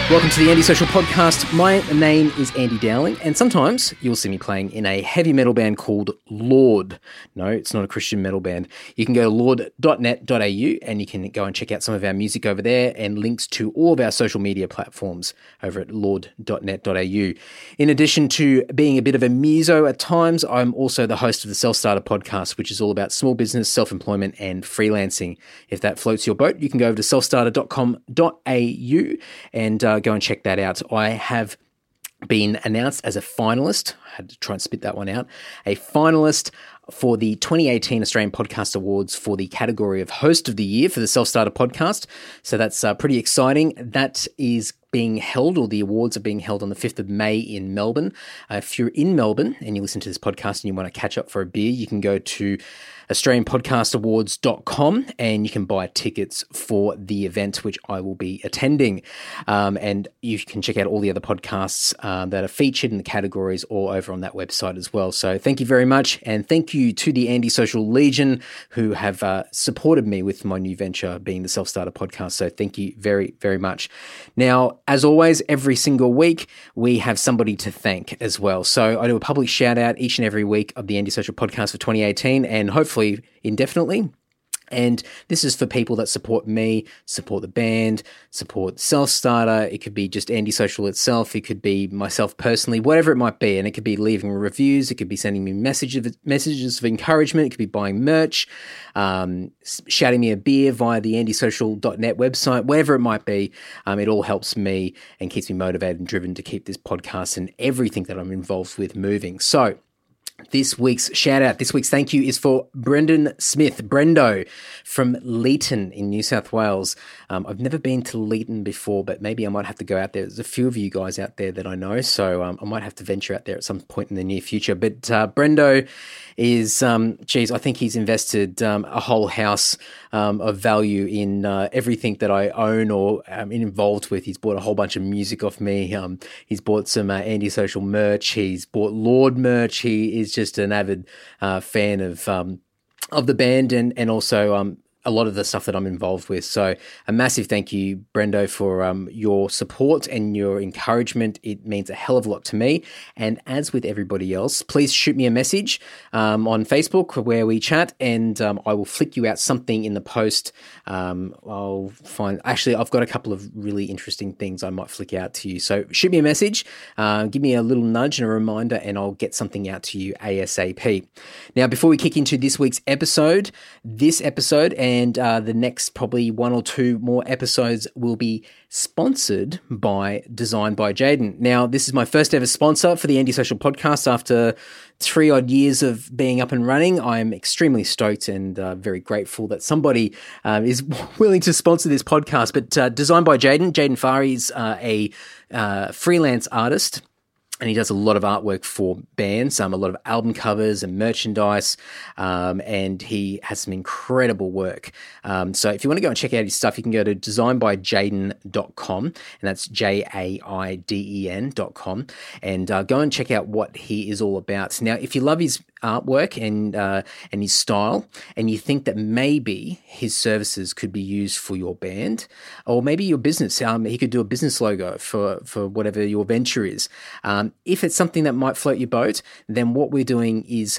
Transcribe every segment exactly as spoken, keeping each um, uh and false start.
Welcome to the Andy Social Podcast. My name is Andy Dowling, and sometimes you'll see me playing in a heavy metal band called Lord. No, it's not a Christian metal band. You can go to lord dot net dot a u and you can go and check out some of our music over there and links to all of our social media platforms over at lord dot net dot a u. In addition to being a bit of a muso at times, I'm also the host of the Self Starter Podcast, which is all about small business, self-employment, and freelancing. If that floats your boat, you can go over to self starter dot com dot a u and uh, go and check that out. I have been announced as a finalist. I had to try and spit that one out. A finalist for the twenty eighteen Australian Podcast Awards for the category of Host of the Year for the Self Starter Podcast. So that's uh, pretty exciting. That is being held, or the awards are being held on the fifth of May in Melbourne. Uh, if you're in Melbourne and you listen to this podcast and you want to catch up for a beer, you can go to australian podcast awards dot com and you can buy tickets for the event, which I will be attending. Um, and you can check out all the other podcasts uh, that are featured in the categories all over on that website as well. So thank you very much. And thank you to the Andy Social Legion who have uh, supported me with my new venture being the Self Starter Podcast. So thank you very, very much. Now, as always, every single week, we have somebody to thank as well. So I do a public shout out each and every week of the Andy Social Podcast for twenty eighteen and hopefully indefinitely. And this is for people that support me, support the band, support Self Starter. It could be just Andy Social itself. It could be myself personally, whatever it might be. And it could be leaving reviews. It could be sending me messages, messages of encouragement. It could be buying merch, um, shouting me a beer via the andy social dot net website, whatever it might be. Um, it all helps me and keeps me motivated and driven to keep this podcast and everything that I'm involved with moving. So, this week's shout out, this week's thank you is for Brendan Smith, Brendo from Leeton in New South Wales. Um, I've never been to Leeton before, but maybe I might have to go out there. There's a few of you guys out there that I know, so um, I might have to venture out there at some point in the near future. But uh, Brendo is, um, geez, I think he's invested um, a whole house um, of value in uh, everything that I own or am involved with. He's bought a whole bunch of music off me. Um, he's bought some uh, Andy Social merch. He's bought Lord merch. He is just an avid uh, fan of um, of the band and and also um, a lot of the stuff that I'm involved with. So a massive thank you, Brendo, for um, your support and your encouragement. It means a hell of a lot to me. And as with everybody else, please shoot me a message um, on Facebook where we chat, and um, I will flick you out something in the post. Um, I'll find, actually, I've got a couple of really interesting things I might flick out to you. So shoot me a message, uh, give me a little nudge and a reminder, and I'll get something out to you ASAP. Now, before we kick into this week's episode, this episode and And uh, the next probably one or two more episodes will be sponsored by Design by Jaden. Now, this is my first ever sponsor for the Andy Social Podcast after three odd years of being up and running. I'm extremely stoked and uh, very grateful that somebody um, is willing to sponsor this podcast. But uh, Design by Jaden, Jaden Fari is uh, a uh, freelance artist. And he does a lot of artwork for bands, um, a lot of album covers and merchandise, um, and he has some incredible work. Um, so if you want to go and check out his stuff, you can go to design by jaden dot com, and that's J A I D E N dot com, and uh, go and check out what he is all about. Now, if you love his artwork and uh, and his style, and you think that maybe his services could be used for your band or maybe your business, um, he could do a business logo for, for whatever your venture is. Um, if it's something that might float your boat, then what we're doing is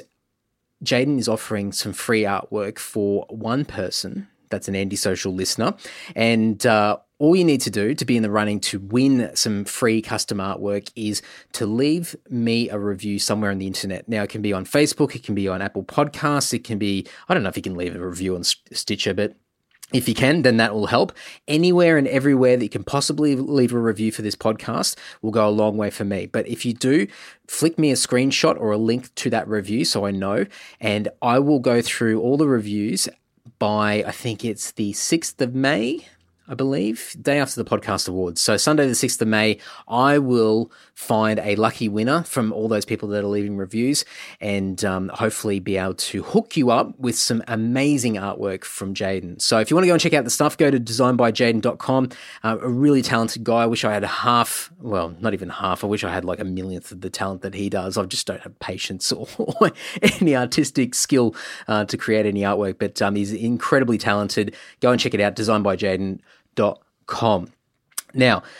Jaden is offering some free artwork for one person. That's an Andy Social listener. And uh, all you need to do to be in the running to win some free custom artwork is to leave me a review somewhere on the internet. Now, it can be on Facebook, it can be on Apple Podcasts, it can be, I don't know if you can leave a review on Stitcher, but if you can, then that will help. Anywhere and everywhere that you can possibly leave a review for this podcast will go a long way for me. But if you do, flick me a screenshot or a link to that review so I know, and I will go through all the reviews by, I think it's the sixth of May, I believe, day after the podcast awards. So Sunday the sixth of May, I will find a lucky winner from all those people that are leaving reviews and um, hopefully be able to hook you up with some amazing artwork from Jaden. So if you want to go and check out the stuff, go to design by jaden dot com. Uh, a really talented guy. I wish I had half, well, not even half. I wish I had like a millionth of the talent that he does. I just don't have patience or any artistic skill uh, to create any artwork, but um, he's incredibly talented. Go and check it out, design by jaden dot com. Now,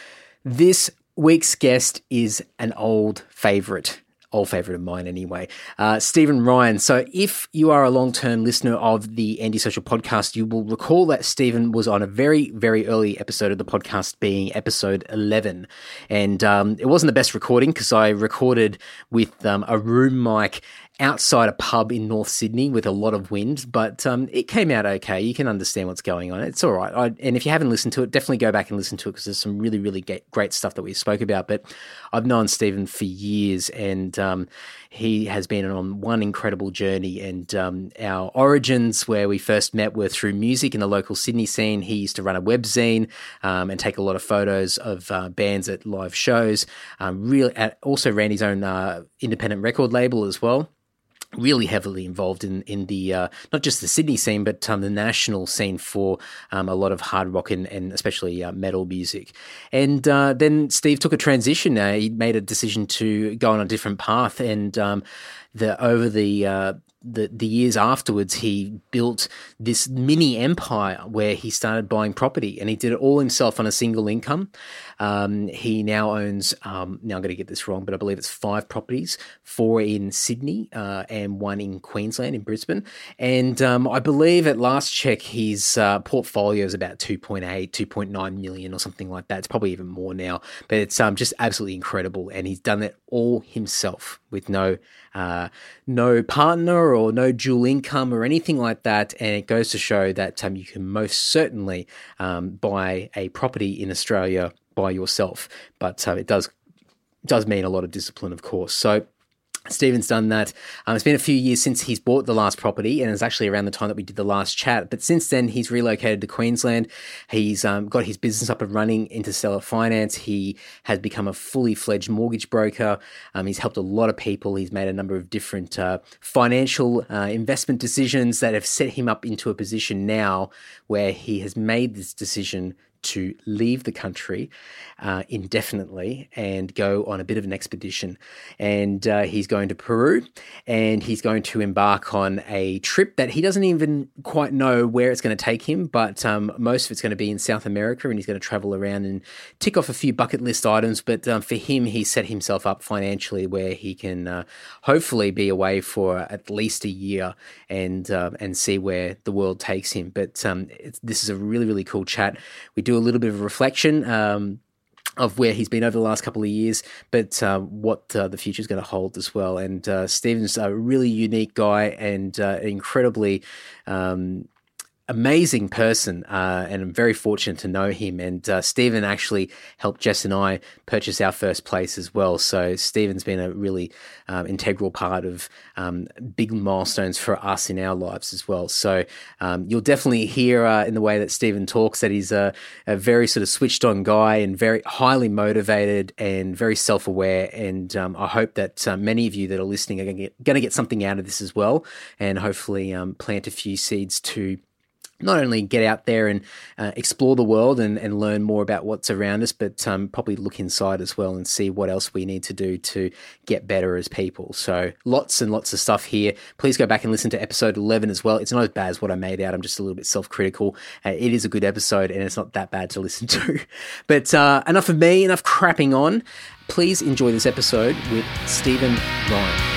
This week's guest is an old favourite. Old favourite of mine anyway, uh, Stephen Ryan. So if you are a long-term listener of the Anti-Social podcast, you will recall that Stephen was on a very, very early episode of the podcast, being episode eleven. And um, it wasn't the best recording because I recorded with um, a room mic outside a pub in North Sydney with a lot of wind, but um, it came out okay. You can understand what's going on. It's all right. I, and if you haven't listened to it, definitely go back and listen to it because there's some really, really great stuff that we spoke about. But I've known Stephen for years, and um, he has been on one incredible journey. And um, our origins, where we first met, were through music in the local Sydney scene. He used to run a webzine um, and take a lot of photos of uh, bands at live shows. Um, really, also ran his own uh, independent record label as well. Really heavily involved in in the uh, not just the Sydney scene, but um, the national scene for um, a lot of hard rock and, and especially uh, metal music. And uh, then Steve took a transition. Uh, he made a decision to go on a different path, and um, the over the uh, the the years afterwards, he built this mini empire where he started buying property, and he did it all himself on a single income. Um, he now owns, um, now I'm going to get this wrong, but I believe it's five properties, four in Sydney uh, and one in Queensland, in Brisbane. And um, I believe at last check, his uh, portfolio is about two point eight, two point nine million or something like that. It's probably even more now, but it's um, just absolutely incredible. And he's done it all himself with no uh, no partner or no dual income or anything like that. And it goes to show that um, you can most certainly um, buy a property in Australia by yourself, but uh, it does does mean a lot of discipline, of course. So Stephen's done that. Um, it's been a few years since he's bought the last property, and it's actually around the time that we did the last chat. But since then, he's relocated to Queensland. He's um, got his business up and running, Interstellar Finance. He has become a fully fledged mortgage broker. Um, he's helped a lot of people. He's made a number of different uh, financial uh, investment decisions that have set him up into a position now where he has made this decision to leave the country uh, indefinitely and go on a bit of an expedition. And uh, he's going to Peru, and he's going to embark on a trip that he doesn't even quite know where it's going to take him, but um, most of it's going to be in South America, and he's going to travel around and tick off a few bucket list items. But um, for him, he set himself up financially where he can uh, hopefully be away for at least a year and uh, and see where the world takes him. But um, it's, this is a really, really cool chat. We do a little bit of reflection um, of where he's been over the last couple of years, but uh, what uh, the future is going to hold as well. And uh, Stephen's a really unique guy and uh, incredibly um, amazing person, uh, and I'm very fortunate to know him. And uh, Stephen actually helped Jess and I purchase our first place as well. So Stephen's been a really um, integral part of um, big milestones for us in our lives as well. So um, you'll definitely hear uh, in the way that Stephen talks that he's a, a very sort of switched on guy and very highly motivated and very self-aware. And um, I hope that uh, many of you that are listening are going to get, going to get something out of this as well, and hopefully um, plant a few seeds to not only get out there and uh, explore the world and, and learn more about what's around us, but um, probably look inside as well and see what else we need to do to get better as people. So lots and lots of stuff here. Please go back and listen to episode eleven as well. It's not as bad as what I made out. I'm just a little bit self-critical. Uh, it is a good episode, and it's not that bad to listen to. But uh, enough of me, enough crapping on. Please enjoy this episode with Stephen Ryan.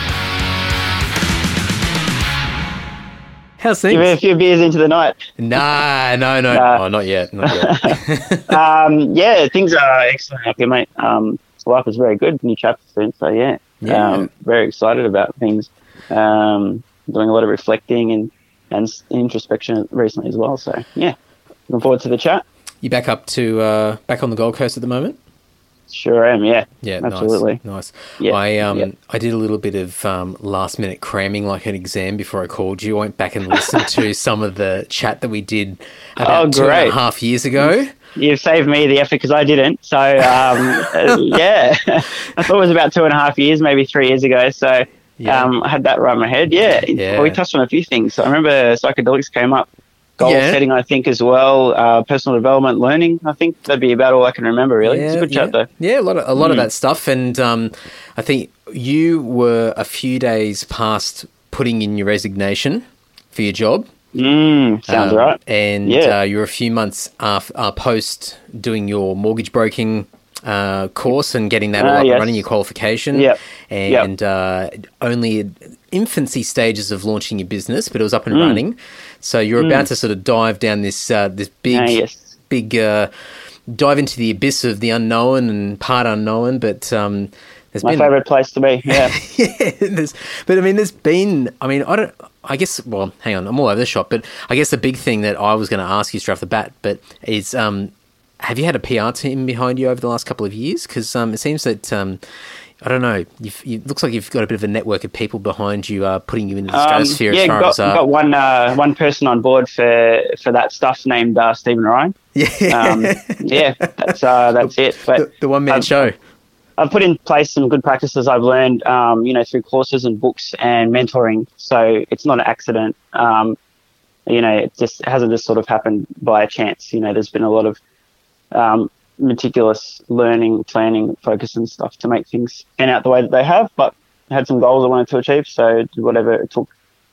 How's things? Give me a few beers into the night. Nah, no, no. Uh, oh, not yet. Not yet. um, yeah, things are excellent up here, mate. Um, life is very good. New chapter soon. So, yeah, yeah. Um, very excited about things. Um, doing a lot of reflecting and, and introspection recently as well. So, yeah, looking forward to the chat. You back up to, uh, back on the Gold Coast at the moment? Sure am, yeah. Yeah, absolutely. Nice. nice. Yeah, I um yeah. I did a little bit of um, last minute cramming, like an exam, before I called you. I went back and listened to some of the chat that we did about oh, two and a half years ago. You've saved me the effort because I didn't. So um, yeah, I thought it was about two and a half years, maybe three years ago. So yeah. um, I had that right in my head. Yeah, yeah. Well, we touched on a few things. So I remember psychedelics came up. Goal yeah. setting, I think, as well. Uh, personal development, learning. I think that'd be about all I can remember. Really, yeah, it's a good yeah. chat though. Yeah, a lot of a lot mm. of that stuff, and um, I think you were a few days past putting in your resignation for your job. Mm, sounds um, right. And yeah. uh, you were a few months after, uh, post doing your mortgage broking uh, course and getting that all Uh, up yes. and running, your qualification. Yep. And uh, only infancy stages of launching your business, but it was up and Mm. running. So you're about to sort of dive down this uh, this big, Ah, yes. big uh, dive into the abyss of the unknown and part unknown. But um, there's My been favourite place to be. Yeah. yeah, there's, but I mean, there's been. I mean, I don't. I guess. Well, hang on, I'm all over the shop. But I guess the big thing that I was going to ask you straight off the bat, but is, um, have you had a P R team behind you over the last couple of years? Because um, it seems that um, I don't know. You've, you looks like you've got a bit of a network of people behind you, uh, putting you into the stratosphere. Um, yeah, as far got, as uh, got one uh, one person on board for for that stuff named uh, Stephen Ryan. yeah, Um, yeah, that's uh, that's it. But the, the one man I've- show. I've put in place some good practices I've learned, um, you know, through courses and books and mentoring. So it's not an accident. Um, you know, it just it hasn't just sort of happened by chance. You know, there's been a lot of um, meticulous learning, planning, focus and stuff to make things pan out the way that they have. But I had some goals I wanted to achieve, so did whatever it took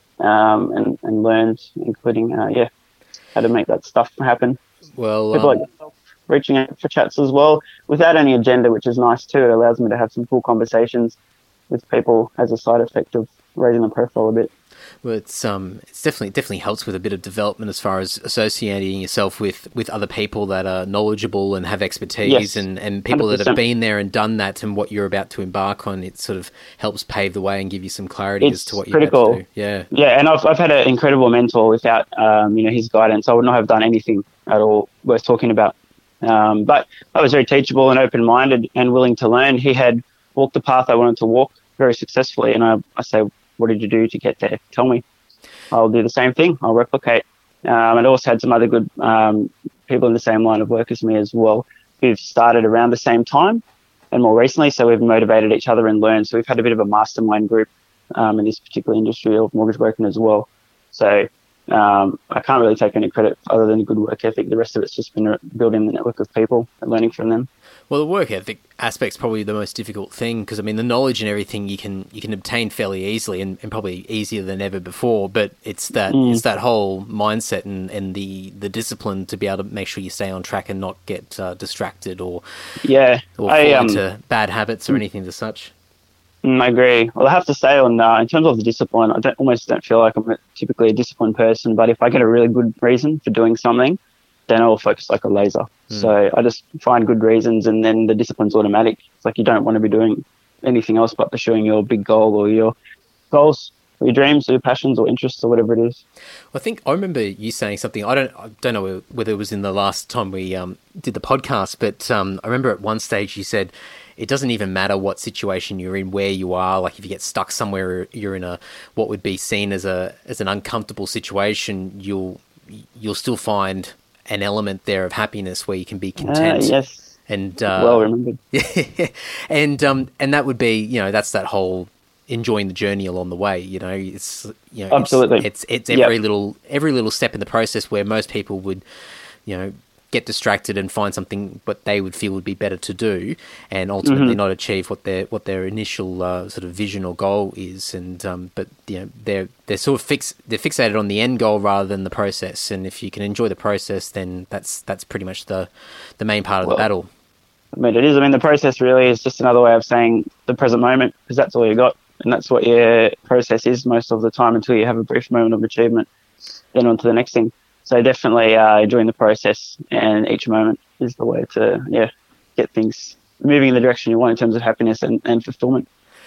um, and, and learned, including, uh, yeah, how to make that stuff happen. Well, People um, like yourself reaching out for chats as well without any agenda, which is nice too. It allows me to have some cool conversations with people as a side effect of raising the profile a bit. well, it's um, it's definitely definitely helps with a bit of development as far as associating yourself with, with other people that are knowledgeable and have expertise, Yes, and, and people that one hundred have percent. been there and done that, and what you're about to embark on. It sort of helps pave the way and give you some clarity as It's to what you're about critical. to do. Yeah, Yeah, and I've I've had an incredible mentor. Without um, you know, his guidance, I would not have done anything at all worth talking about. Um, but I was very teachable and open-minded and willing to learn. He had walked the path I wanted to walk very successfully, and I, I say, what did you do to get there? Tell me. I'll do the same thing. I'll replicate. Um, and also had some other good um, people in the same line of work as me as well, who've started around the same time and more recently. So we've motivated each other and learned. So we've had a bit of a mastermind group um, in this particular industry of mortgage broking as well. So um, I can't really take any credit other than a good work ethic. The rest of it's just been building the network of people and learning from them. well, the work ethic aspect's probably the most difficult thing, because I mean, the knowledge and everything you can you can obtain fairly easily, and, and probably easier than ever before. But it's that Mm. it's that whole mindset and, and the the discipline to be able to make sure you stay on track and not get uh, distracted or Yeah, or fall I um, into bad habits or anything as such. Mm, I agree. Well, I have to say, on uh, in terms of the discipline, I don't, almost don't feel like I'm a, typically a disciplined person. But if I get a really good reason for doing something, then I'll focus like a laser. Mm. So I just find good reasons, and then the discipline's automatic. It's like you don't want to be doing anything else but pursuing your big goal or your goals, or your dreams, or your passions, or interests, or whatever it is. I think I remember you saying something. I don't I don't know whether it was in the last time we um, did the podcast, but um, I remember at one stage you said it doesn't even matter what situation you're in, where you are. Like if you get stuck somewhere, or you're in a what would be seen as a as an uncomfortable situation, you'll you'll still find an element there of happiness where you can be Uh, content. yes, And uh, well remembered. yeah, and um, and that would be, you know, that's that whole enjoying the journey along the way. You know, it's you know, Absolutely. it's it's, it's Yep. every little every little step in the process where most people would, you know, get distracted and find something what they would feel would be better to do, and ultimately Mm-hmm. not achieve what their what their initial uh, sort of vision or goal is. And um, but you know, they're they're sort of fix they're fixated on the end goal rather than the process. And if you can enjoy the process, then that's that's pretty much the the main part of Well, the battle. I mean, it is. I mean, the process really is just another way of saying the present moment, because that's all you got. And that's what your process is most of the time until you have a brief moment of achievement, then on to the next thing. So definitely uh, enjoying the process, and each moment is the way to, yeah, get things moving in the direction you want in terms of happiness and, and fulfillment.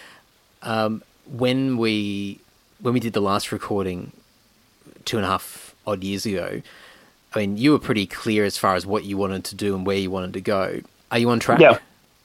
Um, when we when we did the last recording two and a half odd years ago, I mean, you were pretty clear as far as what you wanted to do and where you wanted to go. Are you on track? Yeah.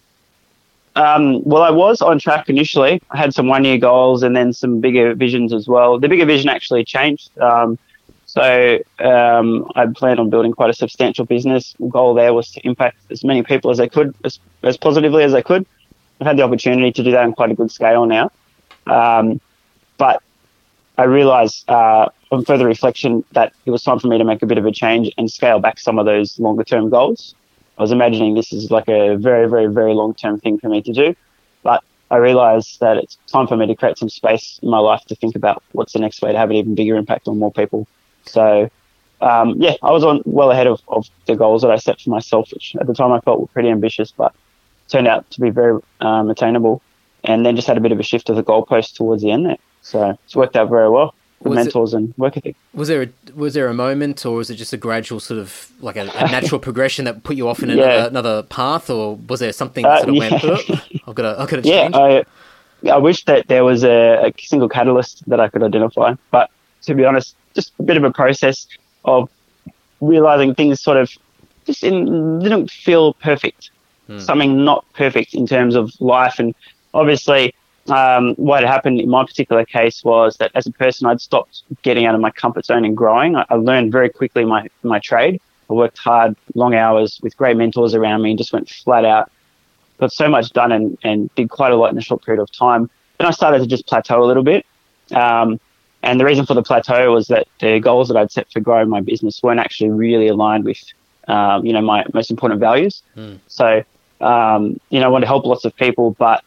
Um, well, I was on track initially. I had some one-year goals and then some bigger visions as well. The bigger vision actually changed. Um, so um, I planned on building quite a substantial business. The goal there was to impact as many people as I could, as, as positively as I could. I've had the opportunity to do that on quite a good scale now. Um, but I realised uh, on further reflection that it was time for me to make a bit of a change and scale back some of those longer-term goals. I was imagining this is like a very, very, very long-term thing for me to do. But I realised that it's time for me to create some space in my life to think about what's the next way to have an even bigger impact on more people. So, um, yeah, I was on well ahead of, of the goals that I set for myself, which at the time I felt were pretty ambitious. But turned out to be very um, attainable. And then just had a bit of a shift of the goalpost towards the end there. So it's worked out very well with was mentors it, and work ethic. Was there a, was there a moment, or was it just a gradual sort of like a, a natural progression that put you off in yeah. another, another path, or was there something that sort of uh, yeah. went, oh, I've got to, I've got to change? Yeah, I, I wish that there was a, a single catalyst that I could identify. But to be honest, just a bit of a process of realizing things sort of just in, didn't feel perfect. Hmm. Something not perfect in terms of life. And obviously, um, what had happened in my particular case was that as a person, I'd stopped getting out of my comfort zone and growing. I, I learned very quickly my, my trade. I worked hard, long hours with great mentors around me and just went flat out. Got so much done and, and did quite a lot in a short period of time. Then I started to just plateau a little bit. Um, and the reason for the plateau was that the goals that I'd set for growing my business weren't actually really aligned with, um, you know, my most important values. Mm. So, um, you know, I want to help lots of people, but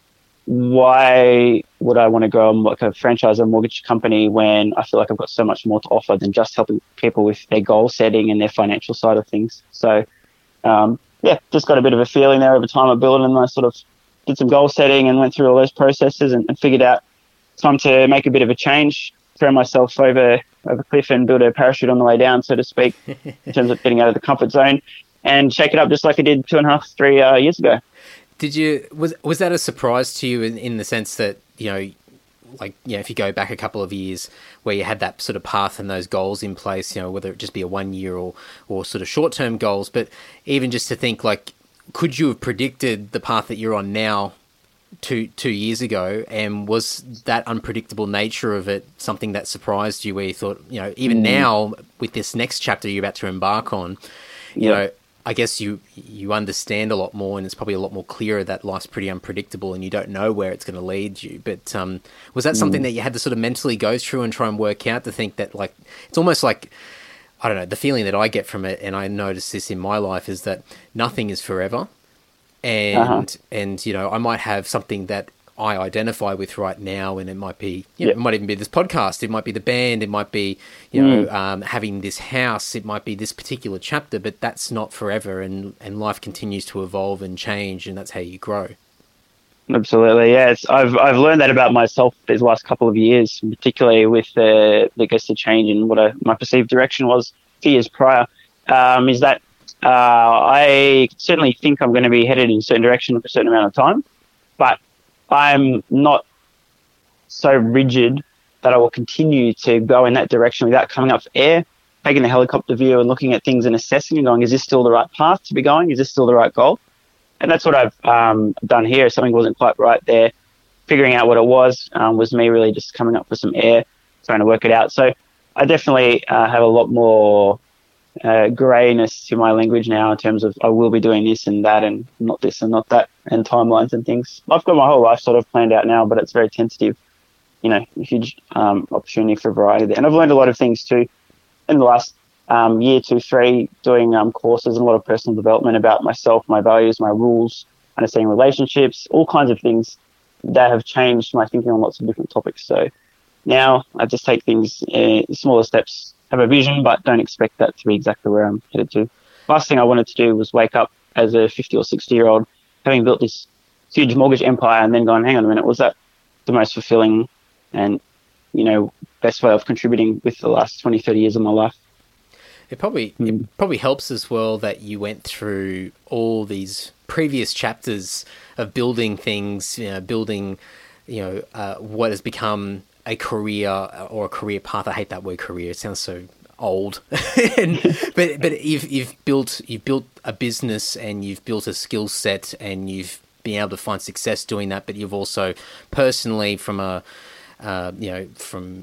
why would I want to grow like a franchise or mortgage company when I feel like I've got so much more to offer than just helping people with their goal setting and their financial side of things? So, um, yeah, just got a bit of a feeling there over time of building, and I sort of did some goal setting and went through all those processes and, and figured out time to make a bit of a change, throw myself over over a cliff and build a parachute on the way down, so to speak, in terms of getting out of the comfort zone and shake it up just like I did two and a half, three uh, years ago. Did you was was that a surprise to you in, in the sense that, you know, like, you know, if you go back a couple of years where you had that sort of path and those goals in place, you know, whether it just be a one year or, or sort of short term goals, but even just to think, like, could you have predicted the path that you're on now two two years ago, and was that unpredictable nature of it something that surprised you, where you thought, you know, even mm. now with this next chapter you're about to embark on, you yep. know, I guess you you understand a lot more, and it's probably a lot more clearer that life's pretty unpredictable and you don't know where it's going to lead you. But um, was that something mm. that you had to sort of mentally go through and try and work out, to think that, like, it's almost like, I don't know, the feeling that I get from it, and I notice this in my life, is that nothing is forever. And, uh-huh. and you know, I might have something that I identify with right now, and it might be, you know, yep. it might even be this podcast, it might be the band, it might be, you know, mm. um, having this house, it might be this particular chapter, but that's not forever, and, and life continues to evolve and change, and that's how you grow. Absolutely, yeah. It's, I've I've learned that about myself these last couple of years, particularly with the, I guess, the change in what I, my perceived direction was a few years prior, um, is that uh, I certainly think I'm going to be headed in a certain direction for a certain amount of time, but I'm not so rigid that I will continue to go in that direction without coming up for air, taking the helicopter view and looking at things and assessing and going, is this still the right path to be going? Is this still the right goal? And that's what I've um, done here. If something wasn't quite right there, figuring out what it was um, was me really just coming up for some air, trying to work it out. So I definitely uh, have a lot more uh, greyness to my language now in terms of I will be doing this and that and not this and not that, and timelines and things. I've got my whole life sort of planned out now, but it's very tentative. You know, a huge um, opportunity for variety there. And I've learned a lot of things too in the last um, year, two, three, doing um, courses and a lot of personal development about myself, my values, my rules, understanding relationships, all kinds of things that have changed my thinking on lots of different topics. So now I just take things in smaller steps, have a vision, but don't expect that to be exactly where I'm headed to. Last thing I wanted to do was wake up as a fifty or sixty year old, having built this huge mortgage empire, and then going, hang on a minute, was that the most fulfilling and, you know, best way of contributing with the last twenty, thirty years of my life? It probably mm. it probably helps as well that you went through all these previous chapters of building things, you know, building, you know, uh, what has become a career or a career path. I hate that word career. It sounds so old. and, but but you've you've built you've built a business, and you've built a skill set, and you've been able to find success doing that. But you've also personally, from a uh, you know from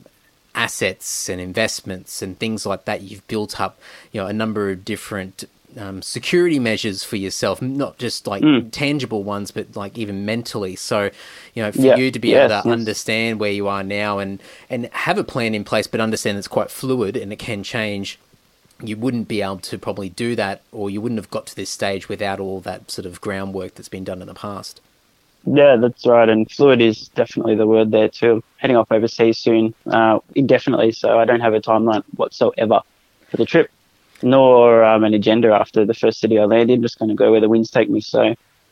assets and investments and things like that, you've built up, you know, a number of different um, security measures for yourself, not just like mm. tangible ones, but like even mentally. So, you know, for yeah. you to be yes, able to yes. understand where you are now and, and have a plan in place, but understand it's quite fluid and it can change, you wouldn't be able to probably do that, or you wouldn't have got to this stage without all that sort of groundwork that's been done in the past. Yeah, that's right. And fluid is definitely the word there too. I'm heading off overseas soon, uh, indefinitely. So I don't have a timeline whatsoever for the trip, nor um, an agenda after the first city I landed. Just going to go where the winds take me. So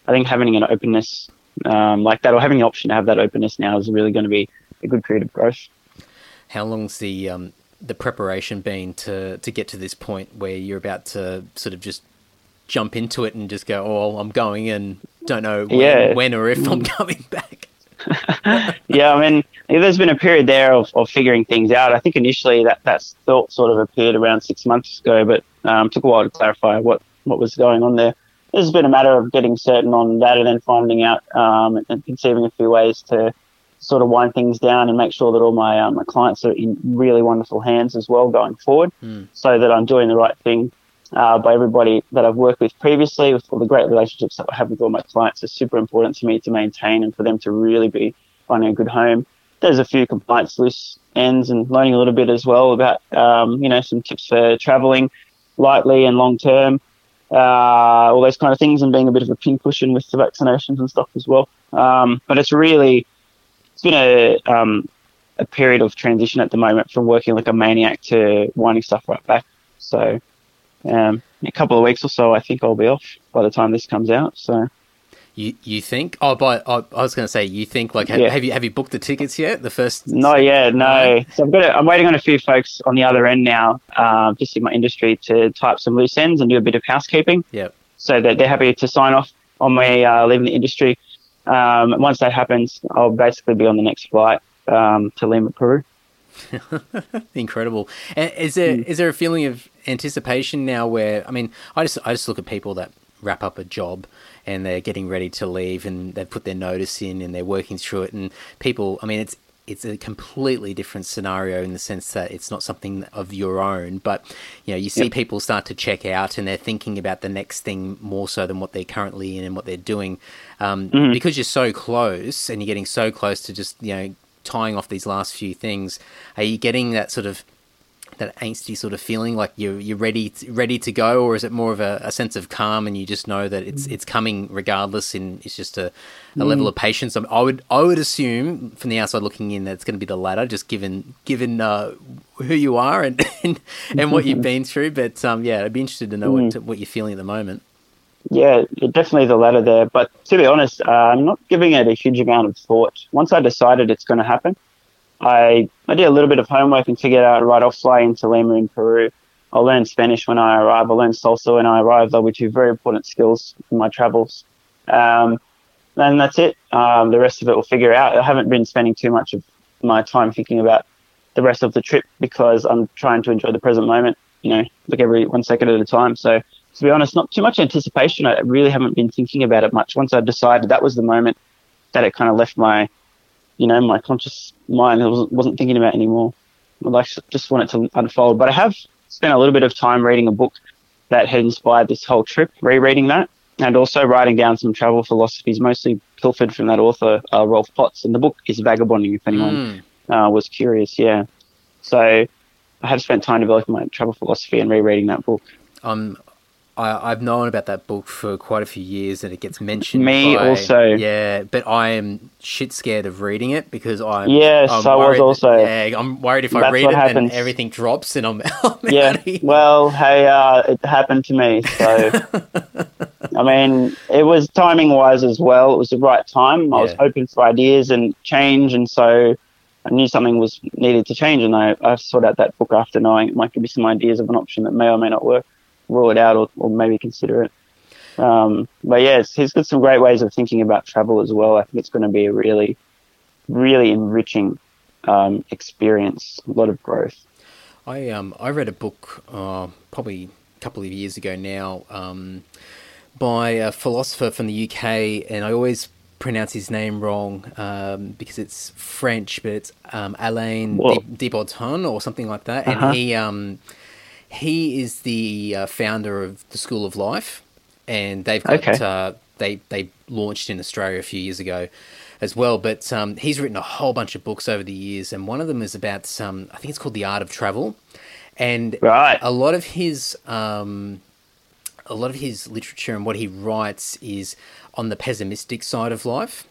I think having an openness um, like that, or having the option to have that openness now, is really going to be a good period of growth. How long's the um, the preparation been to to get to this point where you're about to sort of just jump into it and just go, oh, I'm going and don't know when, yeah. when or if I'm coming back? Yeah, I mean, there's been a period there of, of figuring things out. I think initially that, that thought sort of appeared around six months ago, but um, took a while to clarify what, what was going on there. It's been a matter of getting certain on that and then finding out um, and conceiving a few ways to sort of wind things down and make sure that all my um, my clients are in really wonderful hands as well going forward, mm. so that I'm doing the right thing uh, by everybody that I've worked with previously, with all the great relationships that I have with all my clients. Is super important to me to maintain and for them to really be finding a good home. There's a few compliance loose ends and learning a little bit as well about, um, you know, some tips for traveling lightly and long term, uh, all those kind of things, and being a bit of a pin cushion with the vaccinations and stuff as well. Um, but it's really, it's been a, um, a period of transition at the moment from working like a maniac to winding stuff right back. So um, in a couple of weeks or so, I think I'll be off by the time this comes out. So. You you think? Oh, but I, I was going to say, you think like have, yeah. have you have you booked the tickets yet? The first? Not yet, no. So I've got. A, I'm waiting on a few folks on the other end now, um, just in my industry, to type some loose ends and do a bit of housekeeping. Yep. So that they're happy to sign off on me uh, leaving the industry. Um, once that happens, I'll basically be on the next flight um, to Lima, Peru. Incredible. And is there mm. is there a feeling of anticipation now? Where I mean, I just I just look at people that wrap up a job and they're getting ready to leave and they've put their notice in and they're working through it, and people, I mean, it's it's a completely different scenario in the sense that it's not something of your own, but you know, you see yep. people start to check out and they're thinking about the next thing more so than what they're currently in and what they're doing, um, mm-hmm. because you're so close and you're getting so close to just, you know, tying off these last few things. Are you getting that sort of that angsty sort of feeling, like you're you're ready to, ready to go, or is it more of a, a sense of calm and you just know that it's it's coming regardless, and it's just a, a mm. level of patience? I would I would assume from the outside looking in that it's going to be the latter, just given given uh, who you are and and, and what you've been through. But um, yeah, I'd be interested to know mm. what what you're feeling at the moment. Yeah, definitely the latter there. But to be honest, uh, I'm not giving it a huge amount of thought. Once I decided it's going to happen, I, I did a little bit of homework and figured out, right, I'll fly into Lima in Peru. I'll learn Spanish when I arrive. I'll learn salsa when I arrive. They'll be two very important skills in my travels. Um, and that's it. Um, the rest of it we'll figure out. I haven't been spending too much of my time thinking about the rest of the trip because I'm trying to enjoy the present moment, you know, like every one second at a time. So to be honest, not too much anticipation. I really haven't been thinking about it much. Once I decided that was the moment, that it kind of left my you know, my conscious mind I wasn't, wasn't thinking about anymore. I like, just want it to unfold. But I have spent a little bit of time reading a book that had inspired this whole trip, rereading that, and also writing down some travel philosophies, mostly pilfered from that author, uh, Rolf Potts. And the book is Vagabonding, if anyone mm. uh, was curious, yeah. So I have spent time developing my travel philosophy and rereading that book. Um, I, I've known about that book for quite a few years, and it gets mentioned. Me by, also. Yeah, but I am shit scared of reading it because I'm. Yes, I'm I was also. That, yeah, I'm worried if I read it and everything drops and I'm out. Yeah, well, hey, uh, it happened to me. So, I mean, it was timing wise as well. It was the right time. I yeah. was open for ideas and change, and so I knew something was needed to change, and I, I sought out that book after knowing it might give me some ideas of an option that may or may not work. Rule it out or, or maybe consider it. Um, but yeah, it's, he's got some great ways of thinking about travel as well. I think it's going to be a really, really enriching um, experience, a lot of growth. I um I read a book uh, probably a couple of years ago now um, by a philosopher from the U K, and I always pronounce his name wrong um, because it's French, but it's um, Alain de Botton or something like that, and uh-huh. he um. He is the uh, founder of the School of Life, and they've got okay. uh, they they launched in Australia a few years ago as well. But um, he's written a whole bunch of books over the years, and one of them is about some. I think it's called The Art of Travel, and right. a lot of his um, a lot of his literature and what he writes is on the pessimistic side of life.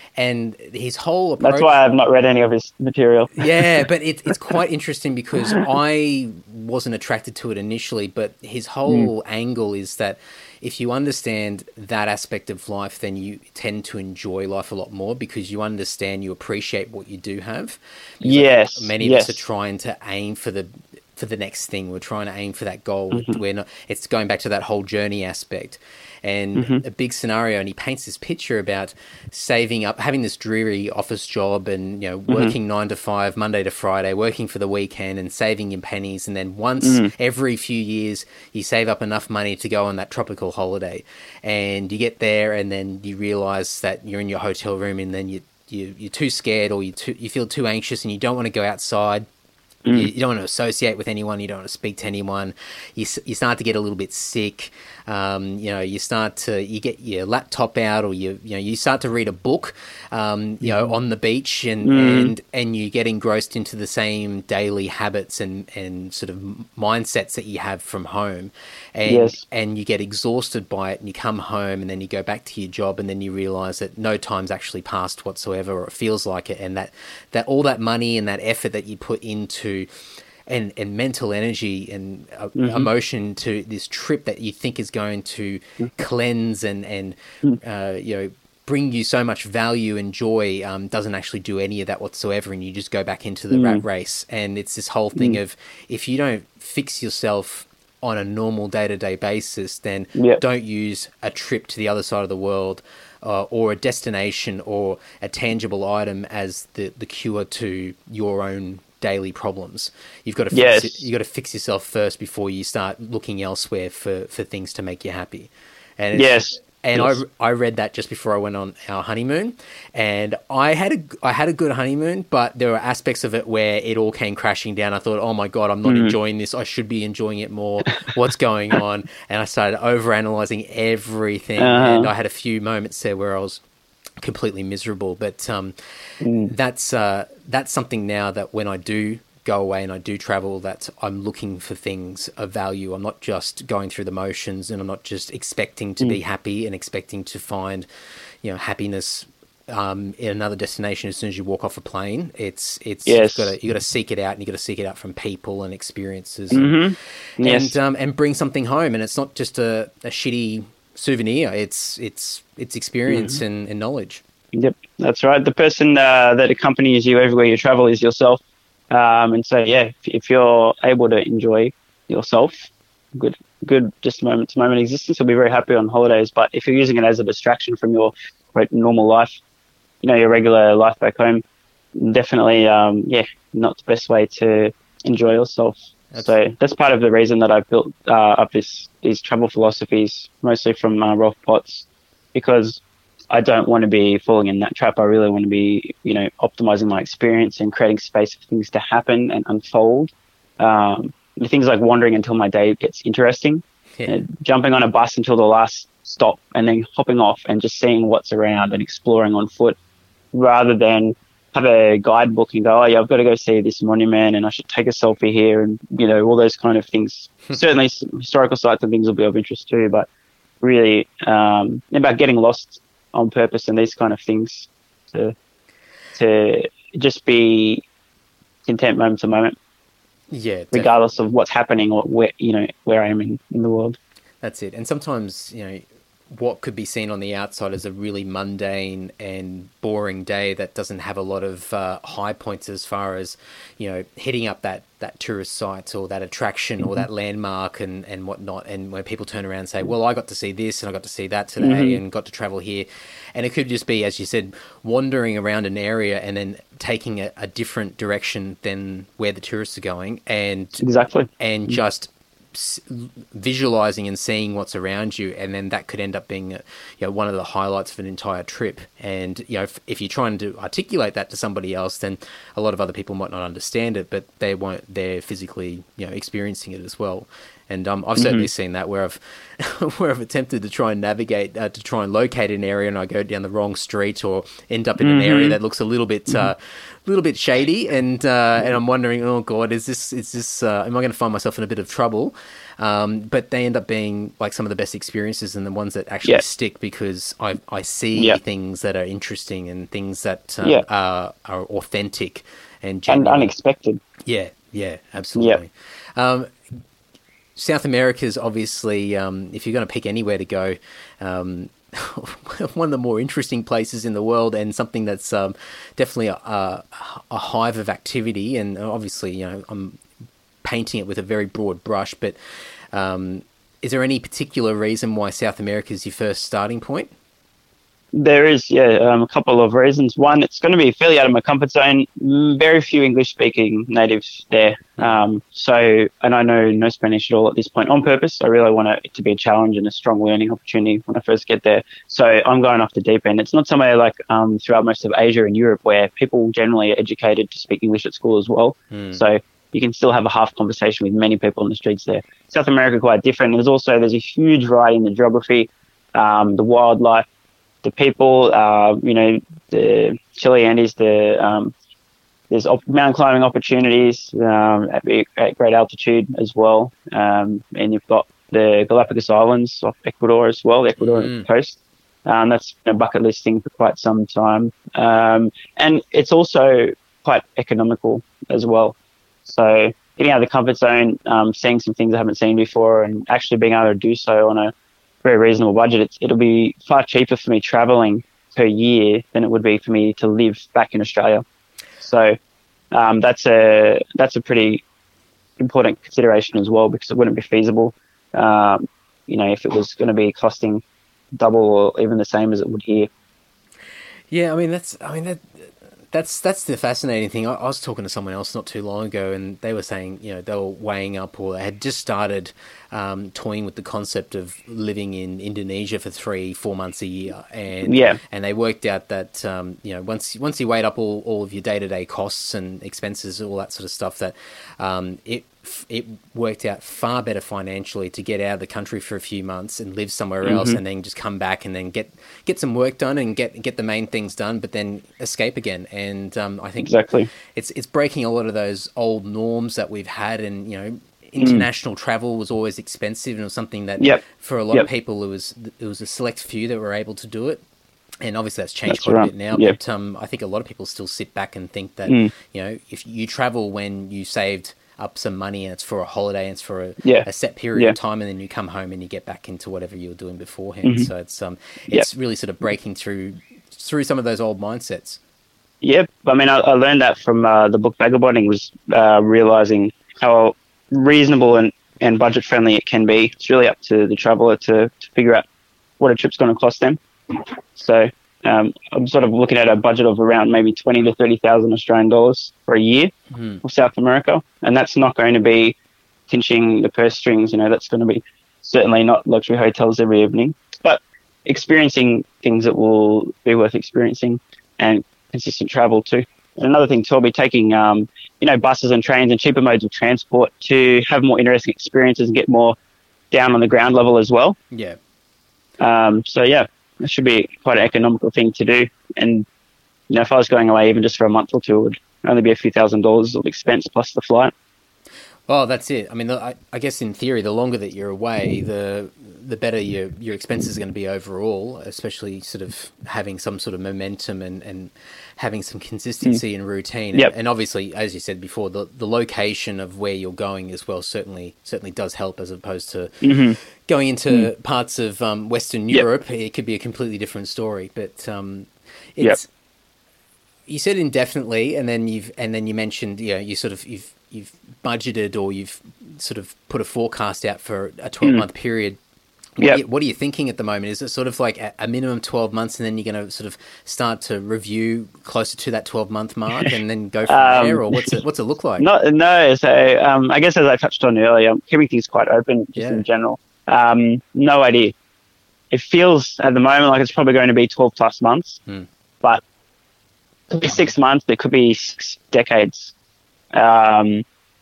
And his whole approach... That's why I've not read any of his material. Yeah, but it, it's quite interesting because I wasn't attracted to it initially, but his whole mm. angle is that if you understand that aspect of life, then you tend to enjoy life a lot more because you understand, you appreciate what you do have. Because yes. Many yes. of us are trying to aim for the for the next thing. We're trying to aim for that goal. Mm-hmm. We're not, it's going back to that whole journey aspect. And mm-hmm. a big scenario, and he paints this picture about saving up, having this dreary office job and, you know, working mm-hmm. nine to five, Monday to Friday, working for the weekend and saving your pennies. And then once mm. every few years, you save up enough money to go on that tropical holiday. And you get there and then you realize that you're in your hotel room and then you, you, you're too scared or you, too, you feel too anxious and you don't want to go outside. Mm. You, you don't want to associate with anyone. You don't want to speak to anyone. You you start to get a little bit sick. Um, you know, you start to you get your laptop out, or you you know you start to read a book. Um, you know, on the beach, and, mm. and and you get engrossed into the same daily habits and, and sort of mindsets that you have from home, and yes. and you get exhausted by it. And you come home, and then you go back to your job, and then you realise that no time's actually passed whatsoever, or it feels like it, and that that all that money and that effort that you put into And, and mental energy and uh, mm-hmm. emotion to this trip that you think is going to mm-hmm. cleanse and, and uh, you know, bring you so much value and joy um, doesn't actually do any of that whatsoever, and you just go back into the mm. rat race. And it's this whole thing mm. of if you don't fix yourself on a normal day-to-day basis, then yep. don't use a trip to the other side of the world uh, or a destination or a tangible item as the, the cure to your own daily problems. You've got to fix yes. it, you've got to fix yourself first before you start looking elsewhere for, for things to make you happy. And yes. And yes. I, I read that just before I went on our honeymoon, and I had a I had a good honeymoon, but there were aspects of it where it all came crashing down. I thought, oh my God, I'm not mm. enjoying this. I should be enjoying it more. What's going on? And I started overanalyzing everything, uh-huh. and I had a few moments there where I was completely miserable. But um, mm. that's uh, that's something now that when I do go away and I do travel, that I'm looking for things of value. I'm not just going through the motions, and I'm not just expecting to mm. be happy and expecting to find, you know, happiness um, in another destination as soon as you walk off a plane. It's it's yes. you've got to you got to seek it out, and you got to seek it out from people and experiences, mm-hmm. and yes. and, um, and bring something home. And it's not just a, a shitty souvenir. It's it's it's experience mm-hmm. and, and knowledge. Yep, that's right. The person uh, that accompanies you everywhere you travel is yourself. Um, and so, yeah, if, if you're able to enjoy yourself, good, good, just moment to moment existence, you'll be very happy on holidays. But if you're using it as a distraction from your normal life, you know, your regular life back home, definitely, um, yeah, not the best way to enjoy yourself. Absolutely. So that's part of the reason that I've built uh, up this these travel philosophies, mostly from uh, Rolf Potts, because I don't want to be falling in that trap. I really want to be, you know, optimizing my experience and creating space for things to happen and unfold. Um, things like wandering until my day gets interesting, yeah. you know, jumping on a bus until the last stop and then hopping off and just seeing what's around and exploring on foot, rather than have a guidebook and go, oh yeah, I've got to go see this monument and I should take a selfie here, and, you know, all those kind of things. Certainly historical sites and things will be of interest too, but really um, about getting lost on purpose and these kind of things, to to just be content moment to moment, yeah, regardless of what's happening or where, you know, where I am in, in the world. That's it. And sometimes, you know, what could be seen on the outside as a really mundane and boring day that doesn't have a lot of uh, high points as far as, you know, hitting up that, that tourist site or that attraction or that landmark and, and whatnot. And when people turn around and say, well, I got to see this and I got to see that today mm-hmm. and got to travel here. And it could just be, as you said, wandering around an area and then taking a, a different direction than where the tourists are going. And exactly. And mm-hmm. just visualizing and seeing what's around you, and then that could end up being, you know, one of the highlights of an entire trip. And, you know, if, if you're trying to articulate that to somebody else, then a lot of other people might not understand it, but they won't, they're physically, you know, experiencing it as well. And um, I've certainly mm-hmm. seen that where I've where I've attempted to try and navigate uh, to try and locate an area, and I go down the wrong street or end up in mm-hmm. an area that looks a little bit mm-hmm. uh, a little bit shady, and uh, and I'm wondering, oh God, is this is this uh, am I going to find myself in a bit of trouble? Um, but they end up being like some of the best experiences and the ones that actually yeah. stick, because I I see yeah. things that are interesting and things that um, yeah. are, are authentic and and unexpected. Yeah, yeah, absolutely. Yeah. Um, South America is obviously, um, if you're going to pick anywhere to go, um, one of the more interesting places in the world, and something that's um, definitely a, a, a hive of activity. And obviously, you know, I'm painting it with a very broad brush, but um, is there any particular reason why South America is your first starting point? There is, yeah, um, a couple of reasons. One, it's going to be fairly out of my comfort zone. Very few English-speaking natives there. Um, so, and I know no Spanish at all at this point on purpose. I really want it to be a challenge and a strong learning opportunity when I first get there. So I'm going off the deep end. It's not somewhere like um, throughout most of Asia and Europe where people generally are educated to speak English at school as well. Mm. So you can still have a half conversation with many people on the streets there. South America quite different. There's also, there's a huge variety in the geography, um, the wildlife, the people, uh, you know, the Chile Andes, the um, there's op- mountain climbing opportunities um, at, at great altitude as well, um, and you've got the Galapagos Islands off Ecuador as well, the Ecuadorian mm. coast. Um, that's been a bucket list thing for quite some time, um, and it's also quite economical as well. So getting out of the comfort zone, um, seeing some things I haven't seen before, and actually being able to do so on a very reasonable budget, it's, it'll be far cheaper for me traveling per year than it would be for me to live back in Australia. So um, that's a that's a pretty important consideration as well, because it wouldn't be feasible, um, you know, if it was going to be costing double or even the same as it would here. Yeah, I mean that's I mean that. That's that's the fascinating thing. I, I was talking to someone else not too long ago, and they were saying, you know, they were weighing up, or they had just started um, toying with the concept of living in Indonesia for three, four months a year, and yeah. and they worked out that um, you know, once once you weighed up all, all of your day to day costs and expenses, all that sort of stuff, that um, it it worked out far better financially to get out of the country for a few months and live somewhere mm-hmm. else, and then just come back and then get get some work done and get get the main things done, but then escape again. And um, I think exactly it's it's breaking a lot of those old norms that we've had. And you know, international mm. travel was always expensive, and it was something that yep. for a lot yep. of people it was it was a select few that were able to do it. And obviously that's changed that's quite right. a bit now, yep. but um, I think a lot of people still sit back and think that mm. you know, if you travel when you saved up some money and it's for a holiday and it's for a, yeah. a set period yeah. of time, and then you come home and you get back into whatever you were doing beforehand. Mm-hmm. So it's um it's yep. really sort of breaking through through some of those old mindsets. Yep. I mean, I, I learned that from uh, the book Vagabonding, was uh, realizing how reasonable and, and budget friendly it can be. It's really up to the traveler to, to figure out what a trip's going to cost them. So Um, I'm sort of looking at a budget of around maybe twenty to thirty thousand Australian dollars for a year mm. for South America, and that's not going to be pinching the purse strings. You know, that's going to be certainly not luxury hotels every evening, but experiencing things that will be worth experiencing and consistent travel too. And another thing too, I'll be taking um, you know, buses and trains and cheaper modes of transport to have more interesting experiences and get more down on the ground level as well. Yeah. Um, so yeah. It should be quite an economical thing to do. And, you know, if I was going away even just for a month or two, it would only be a few thousand dollars of expense plus the flight. Well, that's it. I mean, I, I guess in theory, the longer that you're away, the the better your your expenses are going to be overall, especially sort of having some sort of momentum and, and having some consistency mm. and routine. Yep. And, and obviously, as you said before, the, the location of where you're going as well certainly certainly does help, as opposed to mm-hmm. going into mm. parts of um, Western Europe. Yep. It could be a completely different story. But um, it's yep. you said indefinitely, and then you've and then you mentioned, you know, you sort of you've you've budgeted, or you've sort of put a forecast out for a twelve month mm. period. What, yep. are you, what are you thinking at the moment? Is it sort of like a, a minimum twelve months, and then you're going to sort of start to review closer to that twelve month mark and then go from um, there, or what's it, what's it look like? No, no. So um, I guess, as I touched on earlier, I'm keeping things quite open just yeah. in general. Um, no idea. It feels at the moment like it's probably going to be twelve plus months, hmm. but it could be six months. It could be six decades. Um,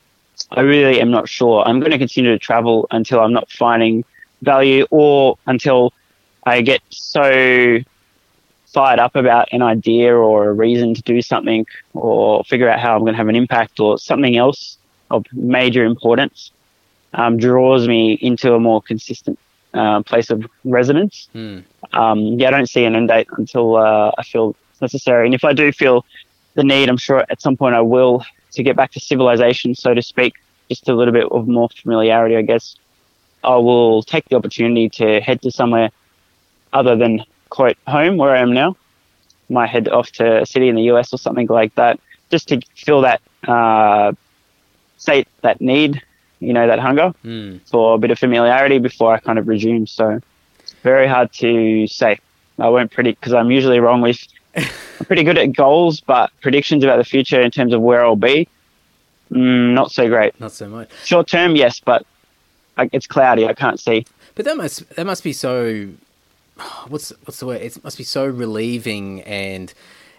I really am not sure. I'm going to continue to travel until I'm not finding value, or until I get so fired up about an idea or a reason to do something, or figure out how I'm going to have an impact, or something else of major importance um, draws me into a more consistent uh, place of residence. Mm. Um, yeah, I don't see an end date until uh, I feel it's necessary. And if I do feel the need, I'm sure at some point I will, to get back to civilization, so to speak, just a little bit of more familiarity, I guess, I will take the opportunity to head to somewhere other than, quote, home, where I am now. Might head off to a city in the U S or something like that, just to feel that uh, state, that need, you know, that hunger mm. for a bit of familiarity before I kind of resume. So it's very hard to say. I won't predict, because I'm usually wrong with I'm pretty good at goals, but predictions about the future in terms of where I'll be, mm, not so great. Not so much. Short term, yes, but it's cloudy. I can't see. But that must that must be so. What's what's the word? It must be so relieving and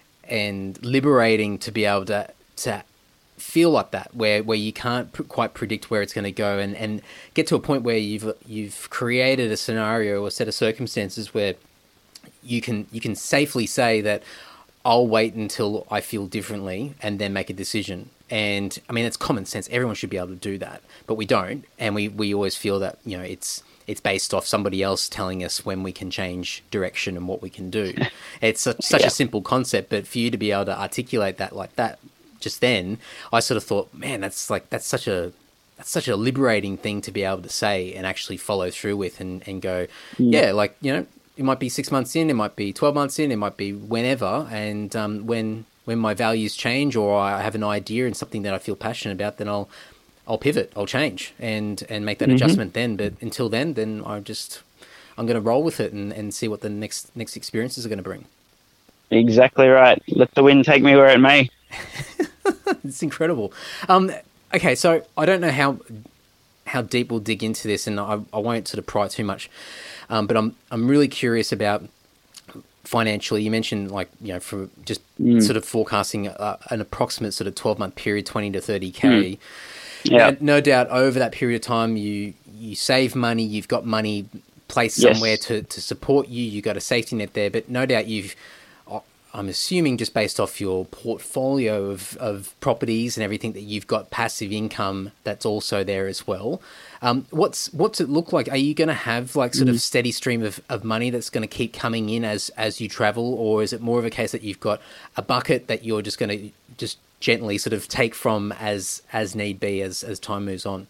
and liberating to be able to to feel like that, where where you can't pr- quite predict where it's going to go, and, and get to a point where you've you've created a scenario or a set of circumstances where you can you can safely say that I'll wait until I feel differently and then make a decision. And I mean, it's common sense. Everyone should be able to do that, but we don't. And we, we always feel that, you know, it's it's based off somebody else telling us when we can change direction and what we can do. It's such, such yeah. a simple concept, but for you to be able to articulate that like that just then, I sort of thought, man, that's like that's such a that's such a liberating thing to be able to say and actually follow through with, and, and go, mm. yeah, like, you know, it might be six months in, it might be twelve months in, it might be whenever. And um, when when my values change, or I have an idea and something that I feel passionate about, then I'll I'll pivot, I'll change and, and make that mm-hmm. adjustment then. But until then, then I just I'm going to roll with it and, and see what the next next experiences are going to bring. Exactly right. Let the wind take me where it may. It's incredible. Um, okay, so I don't know how how deep we'll dig into this, and I, I won't sort of pry too much. Um, but I'm I'm really curious about financially. You mentioned, like, you know, for just mm. sort of forecasting uh, an approximate sort of twelve month period, twenty to thirty K. Mm. Yeah. No doubt over that period of time, you, you save money, you've got money placed yes. somewhere to, to support you. You've got a safety net there, but no doubt you've, I'm assuming just based off your portfolio of, of properties and everything, that you've got passive income that's also there as well. Um, what's what's it look like? Are you going to have like sort mm. of steady stream of, of money that's going to keep coming in as, as you travel, or is it more of a case that you've got a bucket that you're just going to just gently sort of take from as as need be as, as time moves on?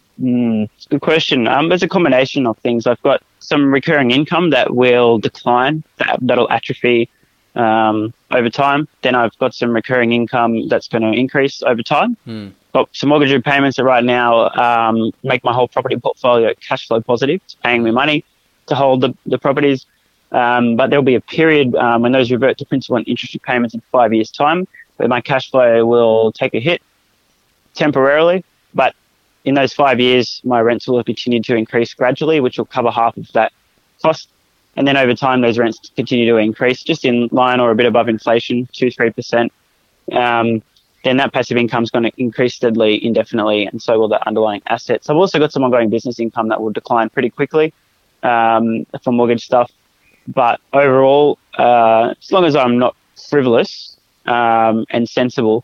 Mm, good question. Um, there's a combination of things. I've got some recurring income that will decline, that, that'll atrophy um, over time. Then I've got some recurring income that's going to increase over time. Mm. Got some mortgage repayments that right now um, make my whole property portfolio cash flow positive. It's paying me money to hold the, the properties. Um, but there'll be a period um, when those revert to principal and interest repayments in five years' time, where my cash flow will take a hit temporarily. But in those five years, my rents will have continued to increase gradually, which will cover half of that cost. And then over time, those rents continue to increase just in line or a bit above inflation, two, three percent. Um, then that passive income is going to increase steadily, indefinitely, and so will the underlying assets. I've also got some ongoing business income that will decline pretty quickly um, for mortgage stuff. But overall, uh, as long as I'm not frivolous um, and sensible,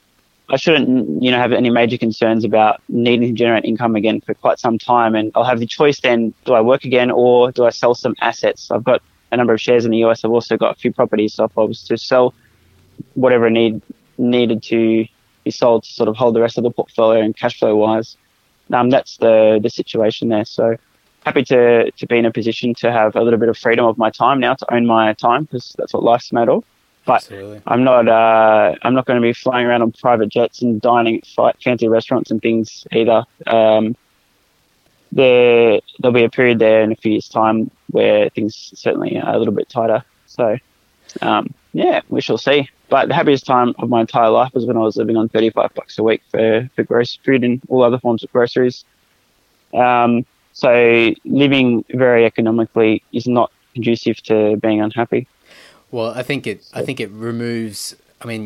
I shouldn't, you know, have any major concerns about needing to generate income again for quite some time. And I'll have the choice then: do I work again, or do I sell some assets? I've got a number of shares in the U S. I've also got a few properties. So if I was to sell whatever need needed to be sold to sort of hold the rest of the portfolio and cash flow wise, um, that's the the situation there. So happy to to be in a position to have a little bit of freedom of my time now, to own my time, because that's what life's made of. But Absolutely. I'm not uh, I'm not going to be flying around on private jets and dining at fancy restaurants and things either. Um, there there'll be a period there in a few years' time where things certainly are a little bit tighter. So um, yeah, we shall see. But the happiest time of my entire life was when I was living on thirty-five bucks a week for for grocery food and all other forms of groceries. Um, so living very economically is not conducive to being unhappy. Well, I think it. I think it removes. I mean, you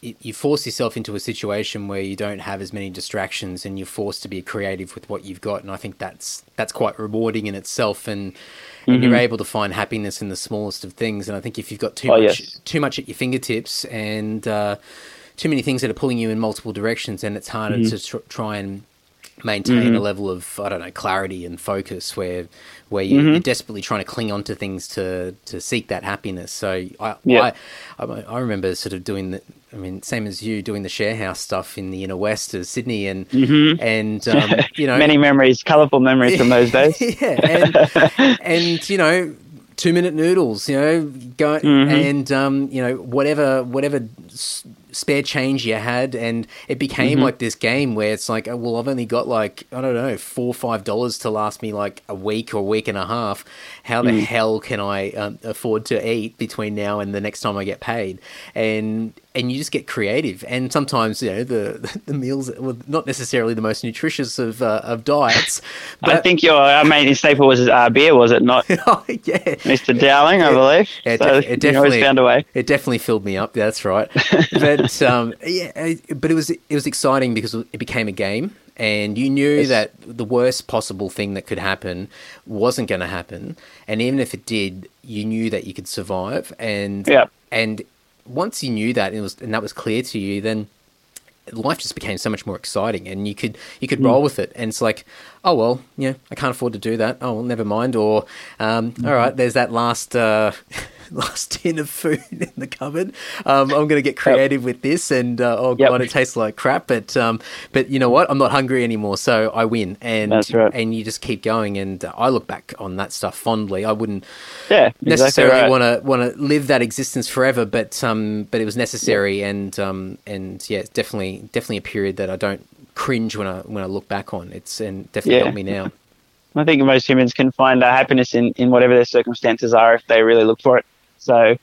it, you force yourself into a situation where you don't have as many distractions, and you're forced to be creative with what you've got. And I think that's that's quite rewarding in itself, and, and mm-hmm. you're able to find happiness in the smallest of things. And I think if you've got too oh, much yes. too much at your fingertips and uh, too many things that are pulling you in multiple directions, then it's harder mm-hmm. to tr- try and maintain mm-hmm. a level of, I don't know, clarity and focus where where you, mm-hmm. you're desperately trying to cling on to things to, to seek that happiness. So I, yeah. I I I remember sort of doing the, I mean, same as you, doing the share house stuff in the inner west of Sydney, and mm-hmm. and um, you know, many memories, colourful memories from those days. yeah, and, and you know, two minute noodles, you know, go mm-hmm. and um, you know, whatever whatever spare change you had, and it became mm-hmm. like this game where it's like, oh, well, I've only got like, I don't know, four or five dollars to last me like a week or a week and a half. How the mm. hell can I um, afford to eat between now and the next time I get paid? And and you just get creative. And sometimes, you know, the the meals were not necessarily the most nutritious of uh, of diets. But I think your uh, main staple was uh, beer, was it not? Oh, yeah, Mister Dowling, I believe. Yeah, so it, it definitely you found a way. It definitely filled me up. That's right. But um, yeah, but it was it was exciting because it became a game, and you knew yes. that the worst possible thing that could happen wasn't going to happen, and even if it did, you knew that you could survive. And yeah. and once you knew that, and it was and that was clear to you, then life just became so much more exciting, and you could you could mm. roll with it. And it's like, oh well, yeah, I can't afford to do that. Oh well, never mind. Or um, mm-hmm. all right, there's that last uh, last tin of food in the cupboard. Um, I'm going to get creative yep. with this, and uh, oh god, yep. it tastes like crap. But um, but you know what? I'm not hungry anymore, so I win. And That's right. and you just keep going. And uh, I look back on that stuff fondly. I wouldn't yeah, necessarily want exactly to want to live that existence forever, but um, but it was necessary, yep. and um, and yeah, it's definitely definitely a period that I don't cringe when I when I look back on. It's and definitely yeah. helped me now. I think most humans can find uh, happiness in, in whatever their circumstances are if they really look for it. So,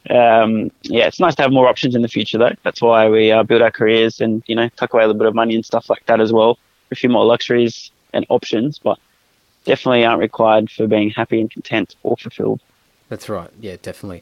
um, yeah, it's nice to have more options in the future, though. That's why we uh, build our careers and, you know, tuck away a little bit of money and stuff like that as well. A few more luxuries and options, but definitely aren't required for being happy and content or fulfilled. That's right. Yeah, definitely.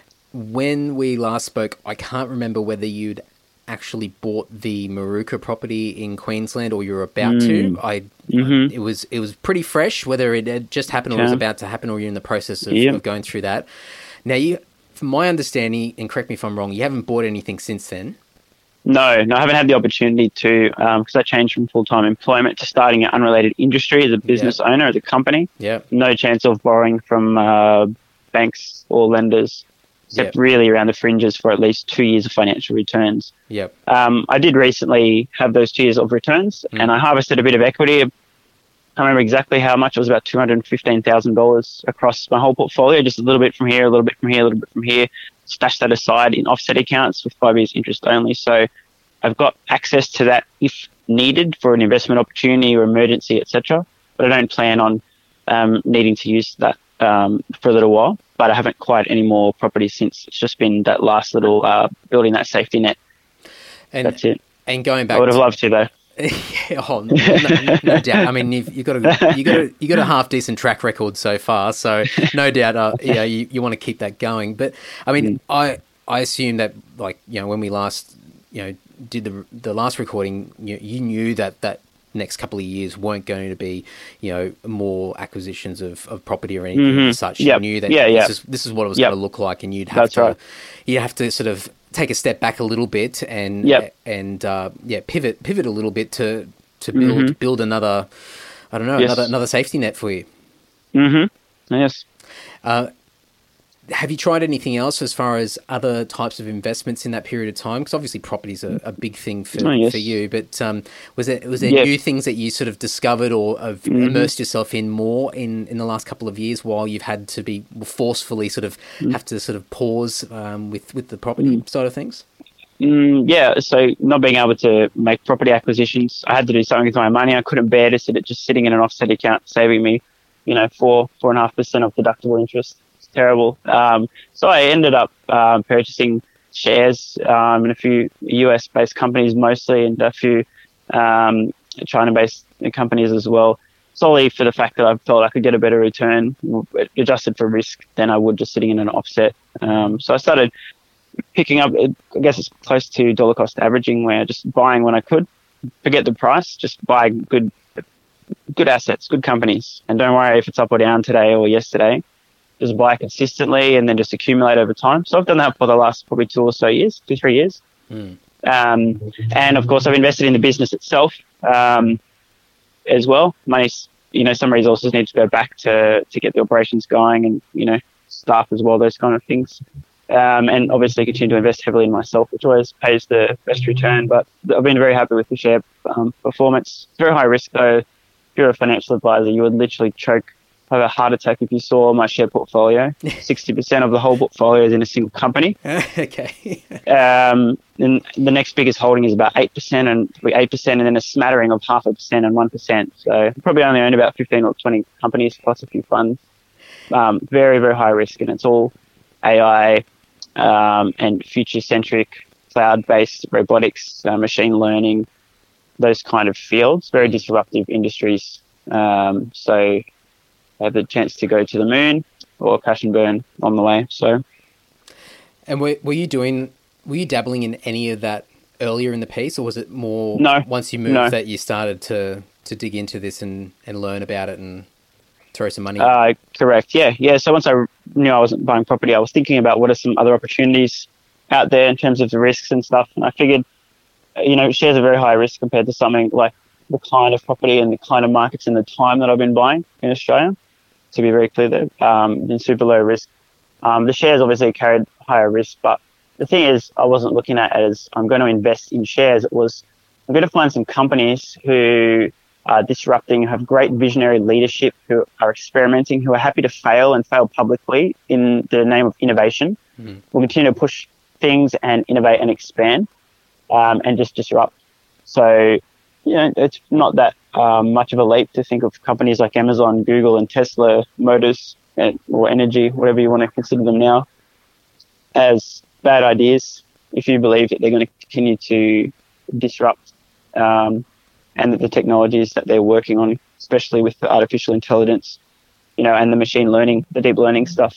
When we last spoke, I can't remember whether you'd actually bought the Maruka property in Queensland or you're about mm. to. I, mm-hmm. I it was it was pretty fresh, whether it had just happened or okay. was about to happen, or you're in the process of, yep. of going through that. Now, you, from my understanding, and correct me if I'm wrong, you haven't bought anything since then. No, no, I haven't had the opportunity to, because um, I changed from full-time employment to starting an unrelated industry as a business yep. owner, as a company. Yeah. No chance of borrowing from uh, banks or lenders, except yep. really around the fringes for at least two years of financial returns. Yep. Um, I did recently have those two years of returns, mm. and I harvested a bit of equity. I remember exactly how much. It was about two hundred fifteen thousand dollars across my whole portfolio, just a little bit from here, a little bit from here, a little bit from here. Stashed that aside in offset accounts with five years interest only. So I've got access to that if needed for an investment opportunity or emergency, et cetera. But I don't plan on um, needing to use that um, for a little while. But I haven't acquired any more property since. It's just been that last little uh, building that safety net. And, That's it. And going back, I would have loved to though. yeah, oh, no, no, no doubt. I mean, you've, you've got a you got a you got a half decent track record so far, so no doubt. Uh, you know, you, you want to keep that going. But I mean, mm. I I assume that, like, you know, when we last you know did the the last recording, you, you knew that that next couple of years weren't going to be, you know, more acquisitions of, of property or anything mm-hmm. as such. Yep. You knew that yeah, this yeah. is this is what it was yep. going to look like, and you'd have That's to right. you'd have to sort of take a step back a little bit and yep. and uh, yeah pivot pivot a little bit to to build mm-hmm. build another I don't know yes. another another safety net for you. Mm-hmm. Yes. Uh, have you tried anything else as far as other types of investments in that period of time? Because obviously property's a, a big thing for, oh, yes. for you. But um, was there was there yes. new things that you sort of discovered or have mm-hmm. immersed yourself in more in, in the last couple of years, while you've had to be forcefully sort of mm-hmm. have to sort of pause um, with with the property mm-hmm. side of things? Mm, yeah, so not being able to make property acquisitions, I had to do something with my money. I couldn't bear to sit it just sitting in an offset account, saving me, you know, four four and a half percent of deductible interest. It's terrible. Um, so I ended up um, purchasing shares um, in a few U S based companies mostly, and a few um, China based companies as well. Solely for the fact that I felt I could get a better return adjusted for risk than I would just sitting in an offset. Um, so I started picking up, I guess it's close to dollar cost averaging, where just buying when I could, forget the price, just buy good good assets, good companies, and don't worry if it's up or down today or yesterday. Just buy consistently and then just accumulate over time. So I've done that for the last probably two or so years, two, three years. Mm. Um, and of course, I've invested in the business itself um, as well. Money, you know, some resources need to go back to, to get the operations going, and, you know, staff as well, those kind of things. Um, and obviously continue to invest heavily in myself, which always pays the best return. But I've been very happy with the share um, performance. It's very high risk, though. If you're a financial advisor, you would literally choke, have a heart attack if you saw my share portfolio. sixty percent of the whole portfolio is in a single company. Okay. um, and the next biggest holding is about eight percent and eight percent, and then a smattering of half a percent and one percent. So I probably only own about fifteen or twenty companies plus a few funds. Um, very, very high risk, and it's all A I um, and future-centric, cloud-based robotics, uh, machine learning, those kind of fields, very disruptive industries. Um, so I had the chance to go to the moon or crash and burn on the way. So, and were, were you doing, were you dabbling in any of that earlier in the piece, or was it more no, once you moved no. that you started to, to dig into this and, and learn about it and throw some money? Uh, correct. Yeah. Yeah. So once I knew I wasn't buying property, I was thinking about what are some other opportunities out there in terms of the risks and stuff. And I figured, you know, shares are very high risk compared to something like the kind of property and the kind of markets and the time that I've been buying in Australia. To be very clear there, um, been super low risk. Um, the shares obviously carried higher risk, but the thing is, I wasn't looking at it as I'm going to invest in shares. It was, I'm going to find some companies who are disrupting, have great visionary leadership, who are experimenting, who are happy to fail and fail publicly in the name of innovation. Mm-hmm. We'll continue to push things and innovate and expand, um, and just disrupt. So, you know, it's not that um, much of a leap to think of companies like Amazon, Google, and Tesla Motors, and, or Energy, whatever you want to consider them now, as bad ideas if you believe that they're going to continue to disrupt, um, and that the technologies that they're working on, especially with the artificial intelligence, you know, and the machine learning, the deep learning stuff,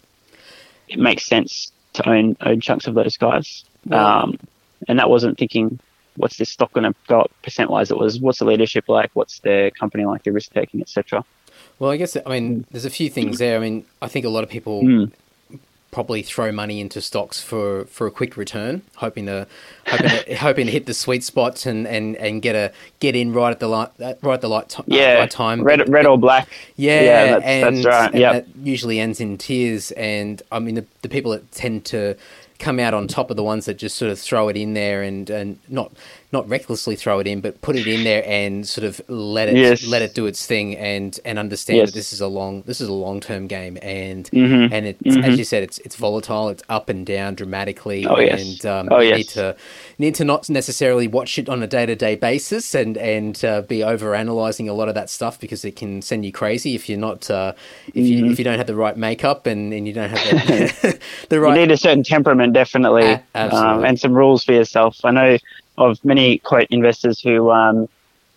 it makes sense to own, own chunks of those guys. Wow. Um, and that wasn't thinking, what's this stock going to go up percent-wise? It was, what's the leadership like? What's the company like? The risk-taking, et cetera. Well, I guess, I mean, there's a few things there. I mean, I think a lot of people mm. probably throw money into stocks for, for a quick return, hoping to hoping to, hoping to hit the sweet spots and, and, and get a get in right at the light right at the light, t- yeah, right time. Red but, red or black. Yeah, yeah that's, and, that's right. and yep. that usually ends in tears. And I mean, the, the people that tend to come out on top are the ones that just sort of throw it in there and, and not not recklessly throw it in, but put it in there and sort of let it yes. let it do its thing and, and understand yes. that this is a long this is a long term game, and mm-hmm. and it's mm-hmm. as you said, it's it's volatile, it's up and down dramatically. Oh yes. And um, oh you yes. need to need to not necessarily watch it on a day to day basis and and uh, be over analyzing a lot of that stuff, because it can send you crazy if you're not uh, if mm-hmm. you if you don't have the right makeup and, and you don't have the, the right. You need a certain temperament, definitely, a- absolutely. Um, and some rules for yourself. I know of many quote investors who um,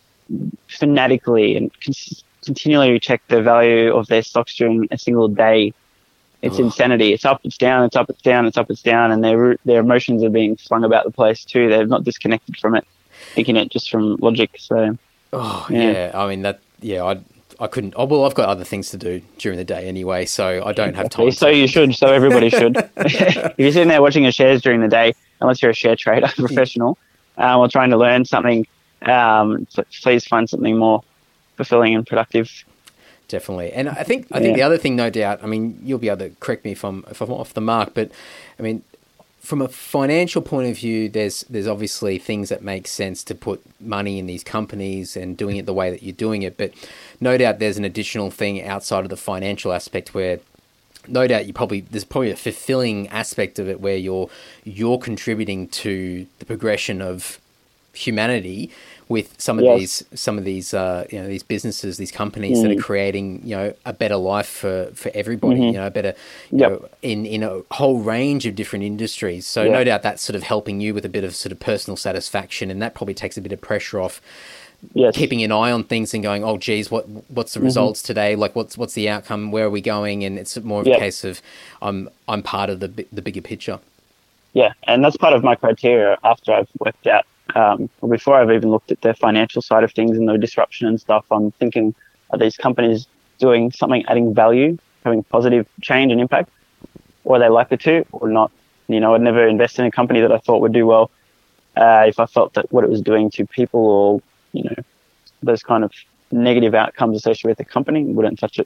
fanatically and con- continually check the value of their stocks during a single day. It's oh. insanity. It's up, it's down, it's up, it's down, it's up, it's down, and their their emotions are being flung about the place too. They're not disconnected from it, thinking it just from logic. So, oh yeah, yeah. I mean that. Yeah, I I couldn't. Oh, well, I've got other things to do during the day anyway, so I don't have time. So to... you should. So everybody should. If you're sitting there watching your shares during the day, unless you're a share trader, professional, um, or trying to learn something, um, please find something more fulfilling and productive. Definitely. And I think I think yeah. the other thing, no doubt, I mean, you'll be able to correct me if I'm if I'm off the mark, but I mean, from a financial point of view, there's there's obviously things that make sense to put money in these companies and doing it the way that you're doing it. But no doubt there's an additional thing outside of the financial aspect where no doubt you probably there's probably a fulfilling aspect of it where you're you're contributing to the progression of humanity with some of yes. these some of these uh, you know these businesses, these companies mm. that are creating you know a better life for, for everybody, mm-hmm. you know, a better you yep. know in, in a whole range of different industries. So yep. no doubt that's sort of helping you with a bit of sort of personal satisfaction, and that probably takes a bit of pressure off. Yes. Keeping an eye on things and going, oh geez, what what's the mm-hmm. results today? Like what's what's the outcome? Where are we going? And it's more of yep. a case of I'm I'm part of the the bigger picture. Yeah, and that's part of my criteria after I've worked out, um, or before I've even looked at the financial side of things and the disruption and stuff. I'm thinking, are these companies doing something, adding value, having positive change and impact, or are they likely to, or not? You know, I'd never invest in a company that I thought would do well uh, if I felt that what it was doing to people, or you know, those kind of negative outcomes associated with the company, wouldn't touch it.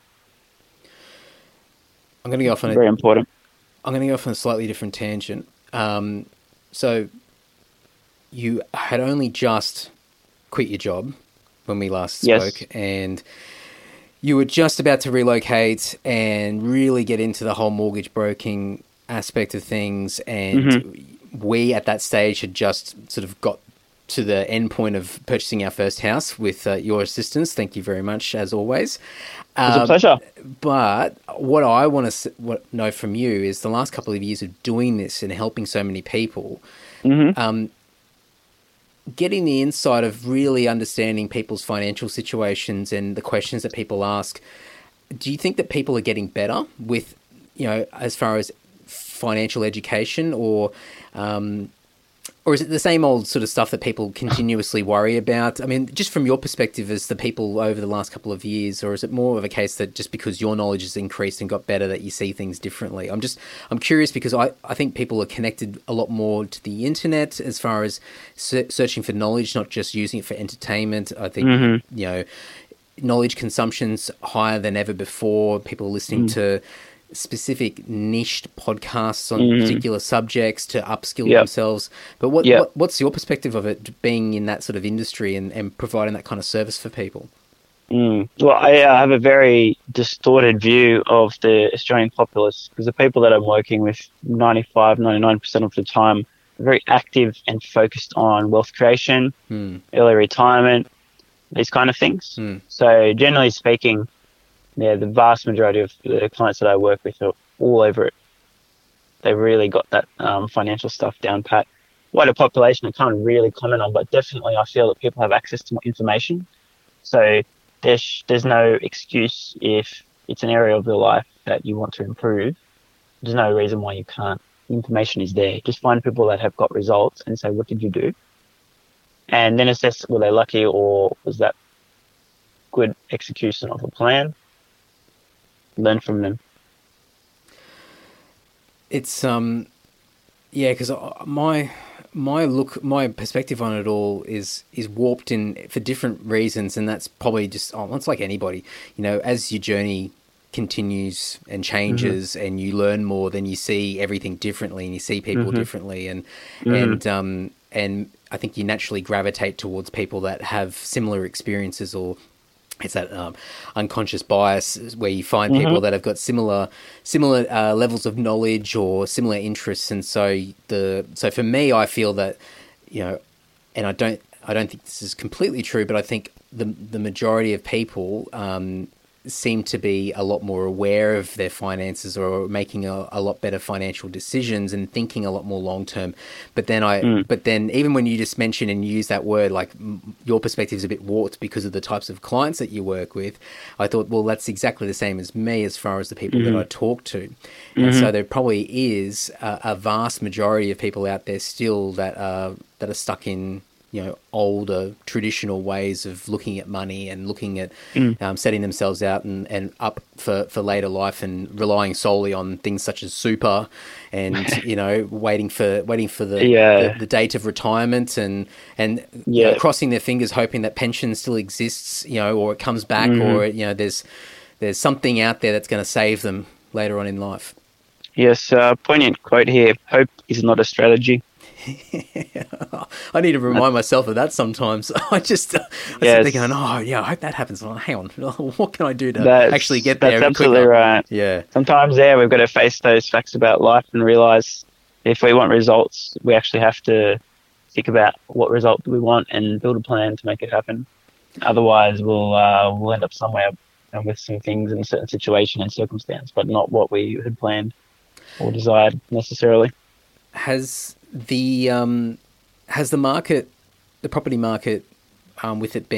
I'm going to go off on very a, important. I'm going to go off on a slightly different tangent. Um, so you had only just quit your job when we last spoke, yes. and you were just about to relocate and really get into the whole mortgage broking aspect of things. And mm-hmm. we, at that stage, had just sort of got to the end point of purchasing our first house with uh, your assistance. Thank you very much, as always. It was a pleasure. Um, but what I want to know from you is the last couple of years of doing this and helping so many people, mm-hmm. um, getting the insight of really understanding people's financial situations and the questions that people ask. Do you think that people are getting better with, you know, as far as financial education, or um, or is it the same old sort of stuff that people continuously worry about? I mean, just from your perspective as the people over the last couple of years, or is it more of a case that just because your knowledge has increased and got better that you see things differently? I'm just, I'm curious because I, I think people are connected a lot more to the internet as far as ser- searching for knowledge, not just using it for entertainment. I think, mm-hmm. you know, knowledge consumption's higher than ever before. People are listening mm. to specific niched podcasts on mm. particular subjects to upskill yep. themselves. But what, yep. what what's your perspective of it being in that sort of industry and, and providing that kind of service for people? Mm. Well, I uh, have a very distorted view of the Australian populace, because the people that I'm working with ninety-five, ninety-nine percent of the time are very active and focused on wealth creation, mm. early retirement, these kind of things. Mm. So generally speaking, yeah, the vast majority of the clients that I work with are all over it. They've really got that um, financial stuff down pat. Wider population, I can't really comment on, but definitely I feel that people have access to more information. So there's there's no excuse if it's an area of your life that you want to improve. There's no reason why you can't. The information is there. Just find people that have got results and say, what did you do? And then assess, were they lucky, or was that good execution of a plan? Learn from them. It's um, yeah, because my my look, my perspective on it all is is warped in for different reasons, and that's probably just oh, it's like anybody, you know, as your journey continues and changes, mm-hmm. and you learn more, then you see everything differently, and you see people mm-hmm. differently, and mm-hmm. and um and I think you naturally gravitate towards people that have similar experiences, or it's that um, unconscious bias where you find mm-hmm. people that have got similar similar uh, levels of knowledge or similar interests. And so the so for me, I feel that, you know, and I don't I don't think this is completely true, but I think the the majority of people um, seem to be a lot more aware of their finances, or making a, a lot better financial decisions and thinking a lot more long term. But then I, mm. but then even when you just mention and use that word, like your perspective is a bit warped because of the types of clients that you work with. I thought, well, that's exactly the same as me as far as the people mm-hmm. that I talk to. Mm-hmm. And so there probably is a, a vast majority of people out there still that are, that are stuck in, you know, older traditional ways of looking at money and looking at mm. um, setting themselves out and, and up for, for later life, and relying solely on things such as super, and you know, waiting for waiting for the, yeah. the, the date of retirement, and and yeah. you know, crossing their fingers, hoping that pension still exists, you know, or it comes back, mm-hmm. or you know, there's there's something out there that's going to save them later on in life. Yes, uh, poignant quote here: "Hope is not a strategy." I need to remind myself of that sometimes. I just, I yes. sit there going, oh, yeah, I hope that happens. Well, hang on, what can I do to that's, actually get there? That's absolutely quicker? Right. Yeah. Sometimes, yeah, we've got to face those facts about life and realise if we want results, we actually have to think about what result do we want and build a plan to make it happen. Otherwise, we'll uh, we'll end up somewhere with some things in a certain situation and circumstance, but not what we had planned or desired necessarily. Has the um, has the market, the property market, um, with it being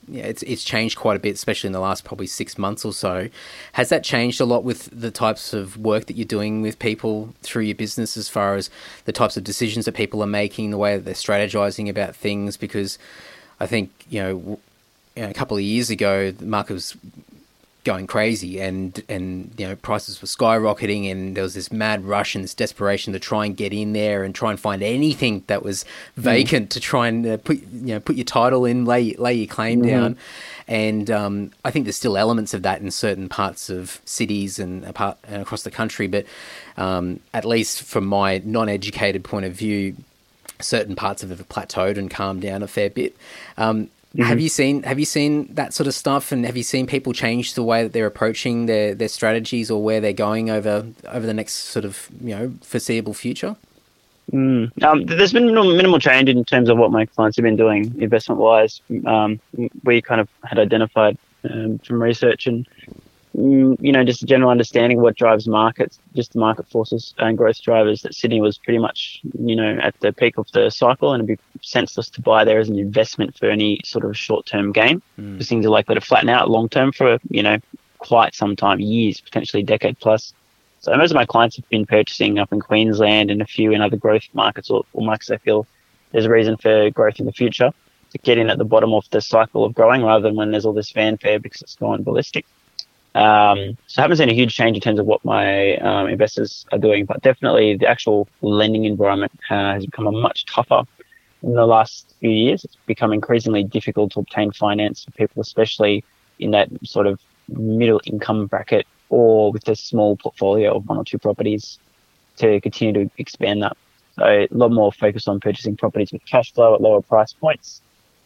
yeah, it's it's changed quite a bit, especially in the last probably six months or so. Has that changed a lot with the types of work that you're doing with people through your business, as far as the types of decisions that people are making, the way that they're strategizing about things? Because I think, you know, you know a couple of years ago, the market was going crazy, and and you know, prices were skyrocketing, and there was this mad rush and this desperation to try and get in there and try and find anything that was vacant mm. to try and uh, put you know put your title in, lay lay your claim mm-hmm. down. And um, I think there's still elements of that in certain parts of cities and apart and across the country, but um, at least from my non-educated point of view, certain parts of it have plateaued and calmed down a fair bit. Um, Mm-hmm. Have you seen Have you seen that sort of stuff, and have you seen people change the way that they're approaching their, their strategies, or where they're going over over the next sort of you know foreseeable future? Mm. Um, there's been minimal change in terms of what my clients have been doing investment wise. Um, we kind of had identified um, from research and mm, you know just a general understanding of what drives markets, just the market forces and growth drivers. That Sydney was pretty much you know at the peak of the cycle, and it'd be senseless to buy there as an investment for any sort of short-term gain, mm. because things are likely to flatten out long-term for, you know, quite some time, years, potentially a decade plus. So most of my clients have been purchasing up in Queensland and a few in other growth markets or, or markets they feel there's a reason for growth in the future, to get in at the bottom of the cycle of growing rather than when there's all this fanfare because it's gone ballistic. Um, so I haven't seen a huge change in terms of what my um, investors are doing, but definitely the actual lending environment uh, has become a much tougher in the last few years. It's become increasingly difficult to obtain finance for people, especially in that sort of middle income bracket or with a small portfolio of one or two properties, to continue to expand that. So a lot more focus on purchasing properties with cash flow at lower price points,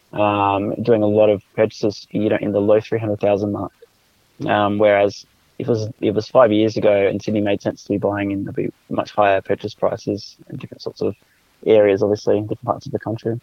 um, doing a lot of purchases, you know, in the low three hundred thousand mark. Um, whereas if it was, if it was five years ago and Sydney made sense to be buying in, there'd be much higher purchase prices and different sorts of areas, obviously, in different parts of the country.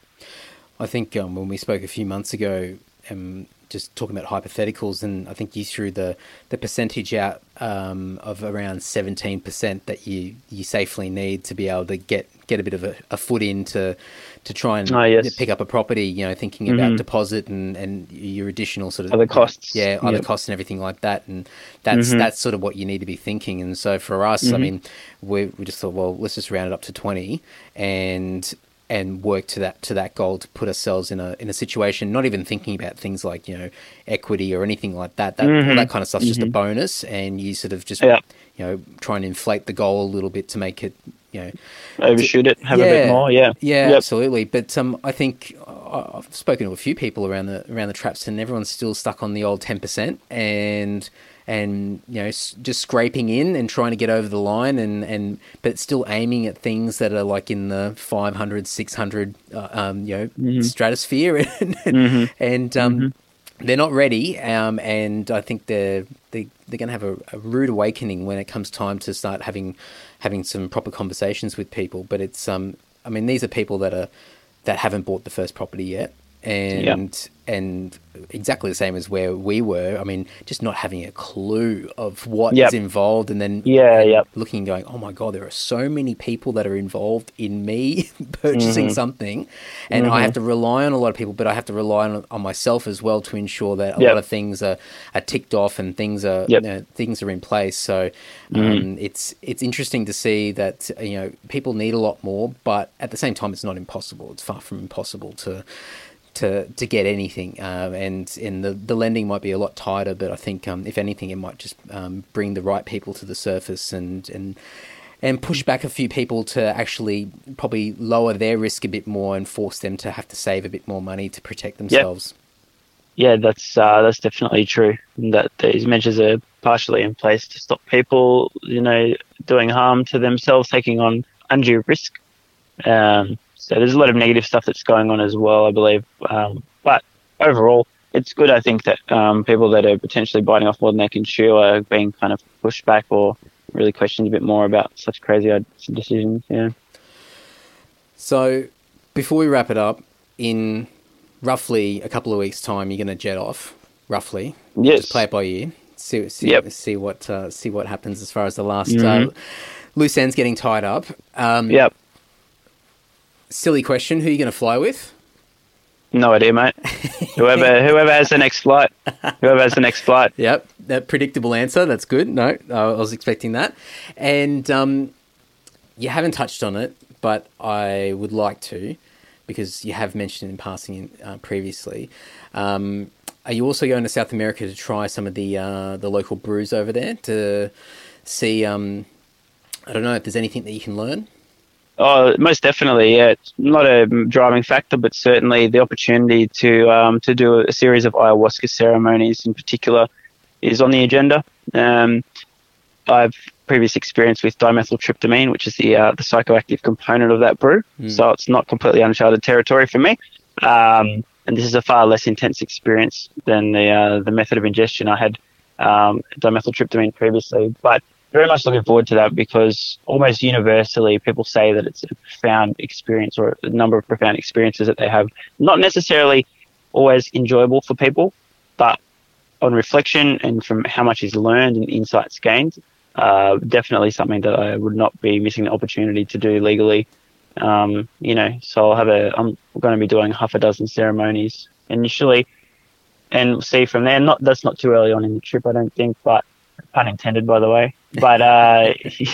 I think um, when we spoke a few months ago, um, just talking about hypotheticals, and I think you threw the, the percentage out um, of around seventeen percent that you, you safely need to be able to get, get a bit of a, a foot in to, to try and oh, yes. pick up a property, you know, thinking about mm-hmm. deposit and, and your additional sort of... Other costs. Yeah, other yep. costs and everything like that. And that's mm-hmm. that's sort of what you need to be thinking. And so for us, mm-hmm. I mean, we we just thought, well, let's just round it up to twenty and... and work to that to that goal, to put ourselves in a in a situation, not even thinking about things like, you know, equity or anything like that. That mm-hmm. all that kind of stuff's mm-hmm. just a bonus, and you sort of just yeah. you know try and inflate the goal a little bit to make it, you know, overshoot to, it, have yeah, a bit more. Yeah, yeah, yep. absolutely. But um, I think I've spoken to a few people around the around the traps, and everyone's still stuck on the old ten percent, and. and, you know, just scraping in and trying to get over the line, and, and but still aiming at things that are like in the five hundred, six hundred, uh, um, you know, mm-hmm. stratosphere. and mm-hmm. and um, mm-hmm. they're not ready. Um, and I think they're, they, they're going to have a, a rude awakening when it comes time to start having having some proper conversations with people. But it's, um, I mean, these are people that are that haven't bought the first property yet. And yep. and exactly the same as where we were. I mean, just not having a clue of what yep. is involved, and then yeah, and yep. looking and going, oh my God, there are so many people that are involved in me purchasing mm-hmm. something, and mm-hmm. I have to rely on a lot of people, but I have to rely on, on myself as well to ensure that a yep. lot of things are, are ticked off and things are yep. you know, things are in place. So um, mm-hmm. it's it's interesting to see that, you know, people need a lot more, but at the same time, it's not impossible. It's far from impossible to. to to get anything, um, and and the, the lending might be a lot tighter, but I think um, if anything, it might just um, bring the right people to the surface and and and push back a few people to actually probably lower their risk a bit more and force them to have to save a bit more money to protect themselves. Yep. Yeah, that's uh, that's definitely true. That these measures are partially in place to stop people, you know, doing harm to themselves, taking on undue risk. Um, So there's a lot of negative stuff that's going on as well, I believe. Um, but overall, it's good, I think, that um, people that are potentially biting off more than they can chew are being kind of pushed back or really questioned a bit more about such crazy decisions. Yeah. So before we wrap it up, in roughly a couple of weeks' time, you're going to jet off, roughly. Yes. Just play it by ear. See, see, yep. see what uh, see what happens as far as the last mm-hmm. uh, loose ends getting tied up. Um, yep. Silly question. Who are you going to fly with? No idea, mate. Whoever whoever has the next flight. Whoever has the next flight. Yep, that predictable answer. That's good. No, I was expecting that. And um, you haven't touched on it, but I would like to, because you have mentioned it in passing uh, previously. Um, are you also going to South America to try some of the uh, the local brews over there to see? Um, I don't know if there's anything that you can learn. Oh, most definitely. Yeah, it's not a driving factor, but certainly the opportunity to um, to do a series of ayahuasca ceremonies in particular is on the agenda. Um, I've previous experience with dimethyltryptamine, which is the uh, the psychoactive component of that brew, mm. so it's not completely uncharted territory for me. Um, and this is a far less intense experience than the uh, the method of ingestion I had um, dimethyltryptamine previously, but very much looking forward to that, because almost universally people say that it's a profound experience, or a number of profound experiences that they have. Not necessarily always enjoyable for people, but on reflection and from how much is learned and insights gained, uh, definitely something that I would not be missing the opportunity to do legally. Um, you know, so I'll have a, I'm going to be doing half a dozen ceremonies initially, and we'll see from there. Not, that's not too early on in the trip, I don't think, but pun intended, by the way. But uh,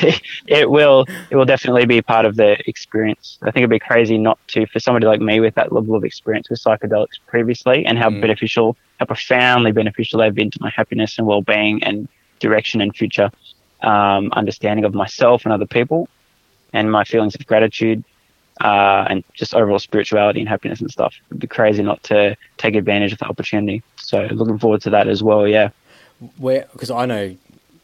it will it will definitely be part of the experience. I think it'd be crazy not to, for somebody like me with that level of experience with psychedelics previously, and how mm. beneficial, how profoundly beneficial they've been to my happiness and well-being and direction and future um, understanding of myself and other people, and my feelings of gratitude uh, and just overall spirituality and happiness and stuff. It'd be crazy not to take advantage of the opportunity. So looking forward to that as well, yeah. Where, because I know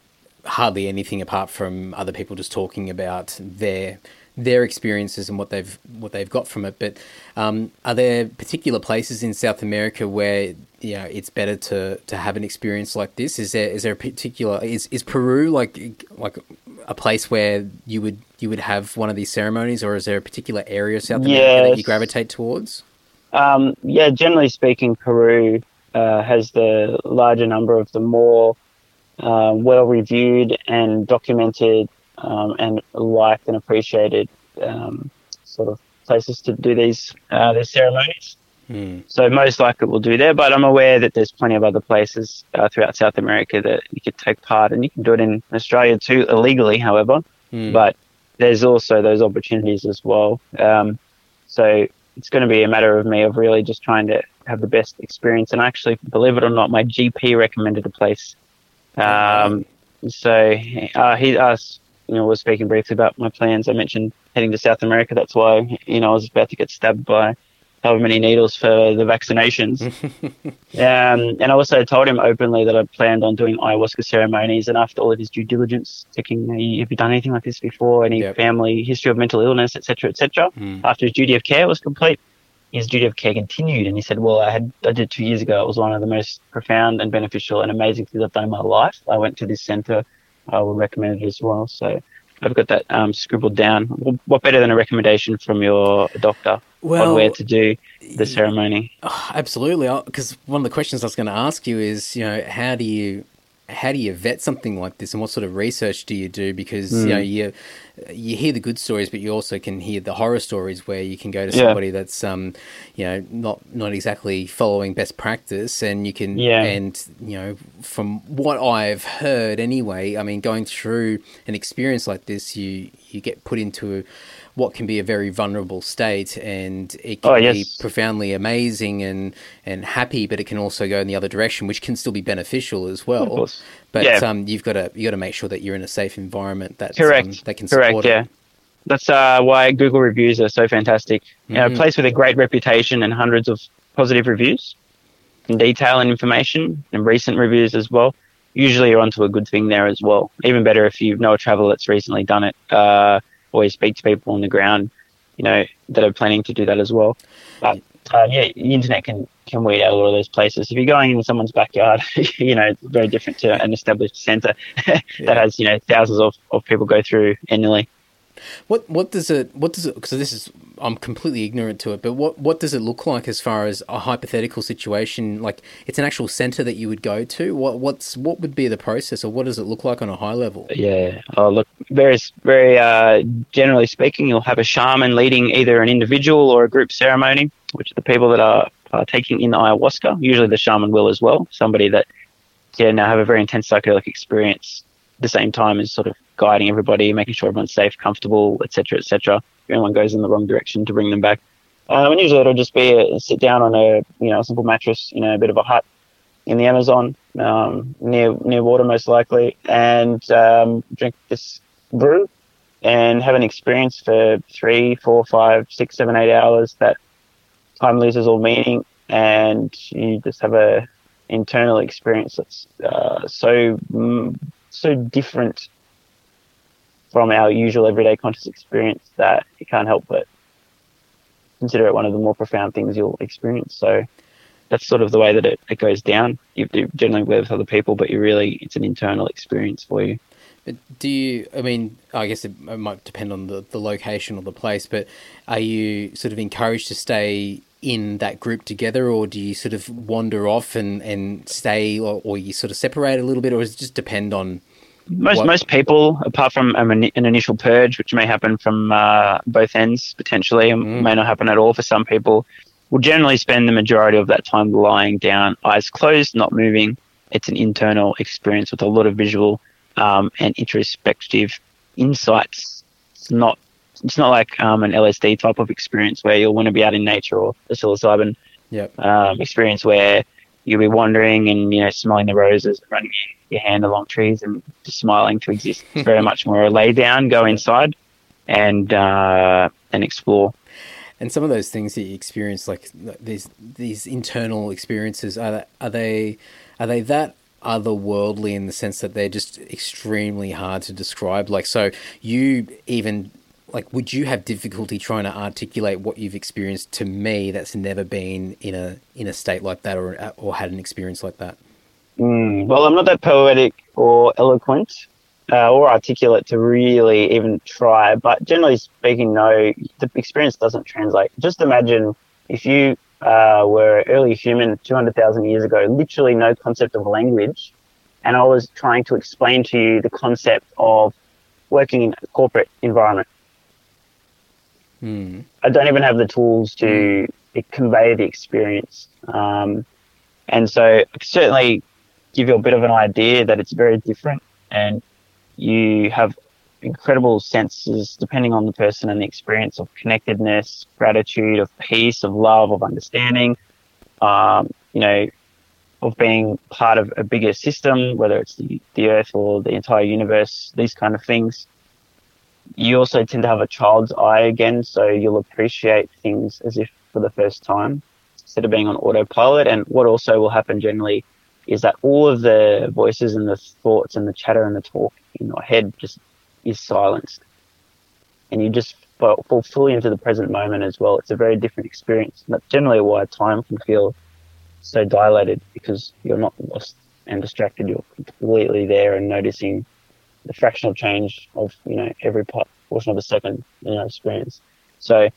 hardly anything apart from other people just talking about their their experiences and what they've what they've got from it. But um, are there particular places in South America where, you know, it's better to, to have an experience like this? Is there is there a particular is, is Peru like like a place where you would you would have one of these ceremonies, or is there a particular area of South America yes. that you gravitate towards? Um, yeah, generally speaking, Peru uh, has the larger number of the more Uh, well-reviewed and documented um, and liked and appreciated um, sort of places to do these uh, these ceremonies. Mm. So most likely we'll do there, but I'm aware that there's plenty of other places uh, throughout South America that you could take part, and you can do it in Australia too, illegally, however. Mm. But there's also those opportunities as well. Um, so it's going to be a matter of me of really just trying to have the best experience. And actually, believe it or not, my G P recommended a place. Um, so uh, he asked, you know, was speaking briefly about my plans. I mentioned heading to South America. That's why, you know, I was about to get stabbed by however many needles for the vaccinations. um, and I also told him openly that I planned on doing ayahuasca ceremonies. And after all of his due diligence, checking, have you done anything like this before? Any yep. family history of mental illness, et cetera, et cetera. Mm. After his duty of care was complete, his duty of care continued, and he said, well, I had I did two years ago. It was one of the most profound and beneficial and amazing things I've done in my life. I went to this centre. I will recommend it as well. So I've got that um, scribbled down. What better than a recommendation from your doctor well, on where to do the ceremony? Oh, absolutely, because one of the questions I was going to ask you is, you know, how do you how do you vet something like this, and what sort of research do you do? Because mm. you know you you hear the good stories, but you also can hear the horror stories where you can go to somebody yeah. that's um you know not not exactly following best practice, and you can yeah. and you know from what I've heard anyway, I mean, going through an experience like this, you you get put into what can be a very vulnerable state, and it can oh, yes. be profoundly amazing and, and happy, but it can also go in the other direction, which can still be beneficial as well. Of course. But yeah. um, you've got to you got to make sure that you're in a safe environment that correct, um, that can support correct, yeah. it. That's uh, why Google reviews are so fantastic. Mm-hmm. You know, a place with a great reputation and hundreds of positive reviews, and detail and information, and recent reviews as well. Usually, you're onto a good thing there as well. Even better if you know a traveller that's recently done it. Uh, Always speak to people on the ground, you know, that are planning to do that as well. But uh, yeah, the internet can, can weed out a lot of those places. If you're going in someone's backyard, you know, it's very different to an established centre that yeah. has, you know, thousands of, of people go through annually. What what does it what does it because this is I'm completely ignorant to it, but what what does it look like as far as a hypothetical situation? Like, it's an actual centre that you would go to. What what's what would be the process, or what does it look like on a high level? Yeah, oh look, very very uh, generally speaking, you'll have a shaman leading either an individual or a group ceremony, which are the people that are partaking in ayahuasca. Usually the shaman will as well. Somebody that yeah now have a very intense psychedelic experience at the same time as sort of guiding everybody, making sure everyone's safe, comfortable, et cetera, et cetera. If anyone goes in the wrong direction, to bring them back. Um, and usually it'll just be a, sit down on a you know a simple mattress, you know, a bit of a hut in the Amazon, um, near near water most likely, and um, drink this brew and have an experience for three, four, five, six, seven, eight hours. That time loses all meaning, and you just have a internal experience that's uh, so mm, so different from our usual everyday conscious experience that you can't help but consider it one of the more profound things you'll experience. So that's sort of the way that it, it goes down. You do generally work with other people, but you really, it's an internal experience for you. But do you, I mean, I guess it might depend on the, the location or the place, but are you sort of encouraged to stay in that group together, or do you sort of wander off and, and stay, or, or you sort of separate a little bit, or does it just depend on Most what? most people, apart from an, an initial purge, which may happen from uh, both ends potentially, and Mm. may not happen at all for some people, will generally spend the majority of that time lying down, eyes closed, not moving. It's an internal experience with a lot of visual um, and introspective insights. It's not it's not like um, an L S D type of experience where you'll want to be out in nature, or a psilocybin Yep. um, experience where you'll be wandering and, you know, smelling the roses, running your hand along trees and just smiling to exist. It's very much more a lay down, go inside and uh, and explore. And some of those things that you experience, like these these internal experiences, are are they are they that otherworldly in the sense that they're just extremely hard to describe? Like, so you even like, would you have difficulty trying to articulate what you've experienced to me that's never been in a in a state like that, or or had an experience like that? Mm, well, I'm not that poetic or eloquent uh, or articulate to really even try, but generally speaking, no, the experience doesn't translate. Just imagine if you uh, were an early human two hundred thousand years ago, literally no concept of language, and I was trying to explain to you the concept of working in a corporate environment. Mm. I don't even have the tools to convey the experience. Um, and so I can certainly give you a bit of an idea that it's very different, and you have incredible senses depending on the person and the experience of connectedness, gratitude, of peace, of love, of understanding, um, you know, of being part of a bigger system, whether it's the, the earth or the entire universe, these kind of things. You also tend to have a child's eye again, so you'll appreciate things as if for the first time instead of being on autopilot. And what also will happen generally is that all of the voices and the thoughts and the chatter and the talk in your head just is silenced. And you just fall, fall fully into the present moment as well. It's a very different experience. And that's generally why time can feel so dilated, because you're not lost and distracted. You're completely there and noticing the fractional change of, you know, every part, portion of a second, you know, experience. So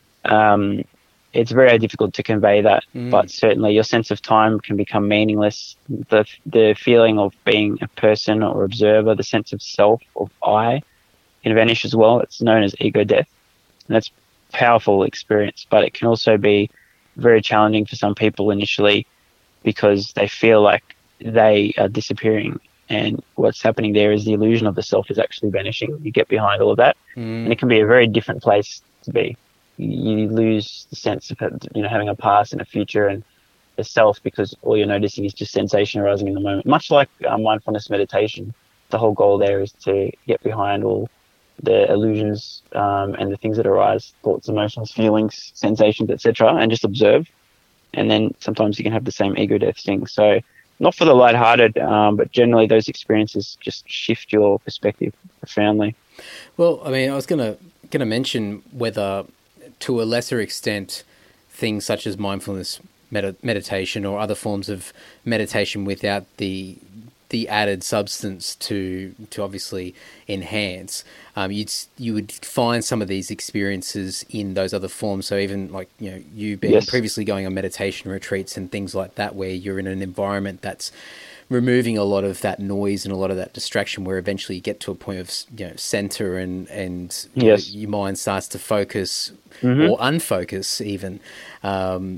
um, it's very difficult to convey that, mm. but certainly your sense of time can become meaningless. The the feeling of being a person or observer, the sense of self, of I, can vanish as well. It's known as ego death. And that's a powerful experience, but it can also be very challenging for some people initially because they feel like they are disappearing. And what's happening there is the illusion of the self is actually vanishing. You get behind all of that, mm. and it can be a very different place to be. You lose the sense of, you know, having a past and a future and a self, because all you're noticing is just sensation arising in the moment. Much like uh, mindfulness meditation, the whole goal there is to get behind all the illusions um, and the things that arise, thoughts, emotions, feelings, sensations, et cetera, and just observe. And then sometimes you can have the same ego death thing. So not for the lighthearted, um, but generally those experiences just shift your perspective profoundly. Well, I mean, I was gonna gonna mention whether, to a lesser extent, things such as mindfulness med- meditation or other forms of meditation without the the added substance to to obviously enhance, um, you'd you would find some of these experiences in those other forms. So even like, you know, you being yes. previously going on meditation retreats and things like that, where you're in an environment that's removing a lot of that noise and a lot of that distraction, where eventually you get to a point of, you know, center and and yes. your mind starts to focus mm-hmm. or unfocus even. Um,